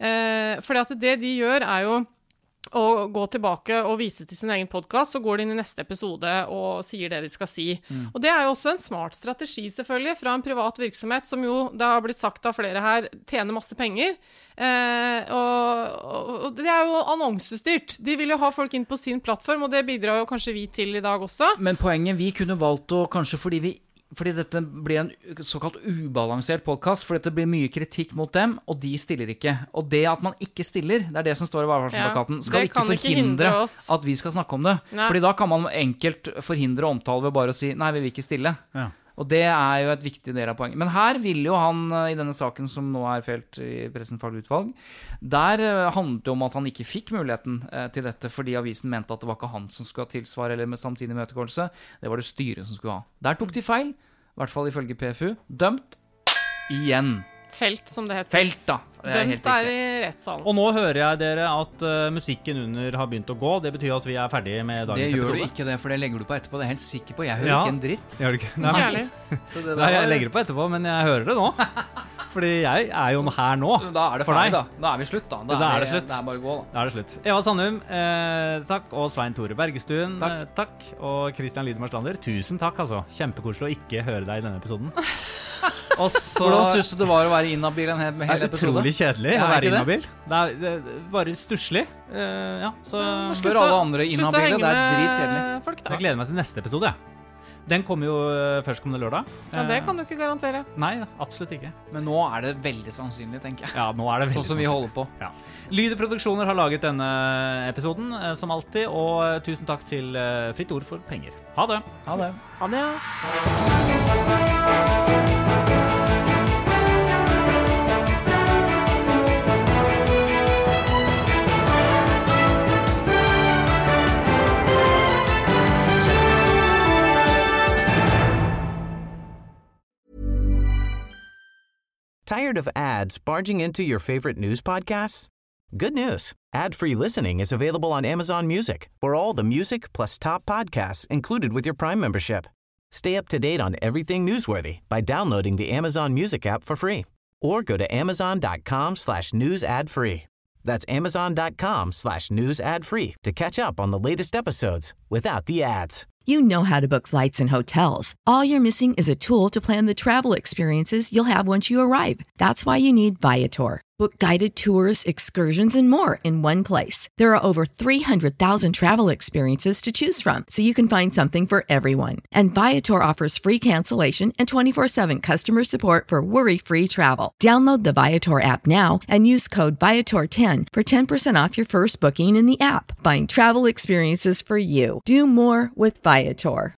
Eh, fordi at det de gjør er jo å gå tilbake og vise til sin egen podcast, så går de inn i neste episode og sier det de skal si. Mm. Og det er jo også en smart strategi selvfølgelig fra en privat virksomhet som jo, det har blitt sagt av flere her, tjener masse penger. Eh, og, og det er jo annonsestyrt. De vil jo ha folk inn på sin plattform, og det bidrar jo kanskje vi til i dag også. Men poenget, vi kunne valgt å, kanskje fordi vi fordi dette blir en såkalt ubalansert podcast, fordi det blir mye kritikk mot dem, og de stiller ikke. Og det at man ikke stiller, det er det som står i Varvarsom-plakaten, skal ikke forhindre ikke at vi skal snakke om det. Nei. Fordi da kan man enkelt forhindre omtale ved bare å si, nei, vi vil ikke stille. Ja. Og det er jo et viktig del av poenget. Men her vil jo han, i denne saken som nå er felt i Pressens faglige utvalg, der handlet det om at han ikke fikk muligheten til dette, fordi avisen mente at det var ikke han som skulle ha tilsvar eller med samtidig møtegåelse, det var det styret som skulle ha. Der tok de feil, i hvert fall ifølge P F U, dømt igjen. Felt, som det heter. Felt, da. Det er Dømt er i rettssalen. Og nå hører jeg dere at uh, musikken under har begynt å gå. Det betyr at vi er ferdige med dagens episode. Det gjør du ikke det, for det legger du på etterpå. Det er jeg helt sikker på. Jeg hører ja. ikke en dritt. Gjør du ikke? Nei, Kjærlig. Så det Nei, jeg legger det på etterpå, men jeg hører det nå. Fordi jeg er jo her nå. Da er det ferdig, da. Da er vi slutt, da. Da, da er det, det slutt. Det er bare å gå, da. Da er det slutt. Eva Sandum, eh, takk. Og Svein Tore Bergestuen, takk. Eh, takk. Og Christian Lydemar Slander, tusen takk, altså. Kjempekoselig å ikke høre deg i denne episoden. Også, Hvordan synes du det var å være inhabil en hel, hel episode? Det er utrolig kjedelig ja, å være inhabil. Det er, det er bare stusslig. Uh, ja, så spør alle andre inhabile, det er dritkjedelig. Folk, jeg gleder meg til neste episode. Den kommer jo førstkommende lørdag. Ja, det kan du ikke garantere. Nei, absolutt ikke. Men nå er det veldig sannsynlig, tenker jeg. Ja, nå er det veldig sånn som vi holder på. Ja. Lyde Produksjoner har laget denne episoden, som alltid, og tusen takk til Fritt Ord for Penger. Ha det. Ha det. Ha det, ja. Tired of ads barging into your favorite news podcasts? Good news. Ad-free listening is available on Amazon Music for all the music plus top podcasts included with your Prime membership. Stay up to date on everything newsworthy by downloading the Amazon Music app for free or go to amazon.com slash news ad free. That's amazon.com slash news ad free to catch up on the latest episodes without the ads. You know how to book flights and hotels. All you're missing is a tool to plan the travel experiences you'll have once you arrive. That's why you need Viator. Book guided tours, excursions, and more in one place. There are over three hundred thousand travel experiences to choose from, so you can find something for everyone. And Viator offers free cancellation and twenty-four seven customer support for worry-free travel. Download the Viator app now and use code Viator ten for ten percent off your first booking in the app. Find travel experiences for you. Do more with Viator.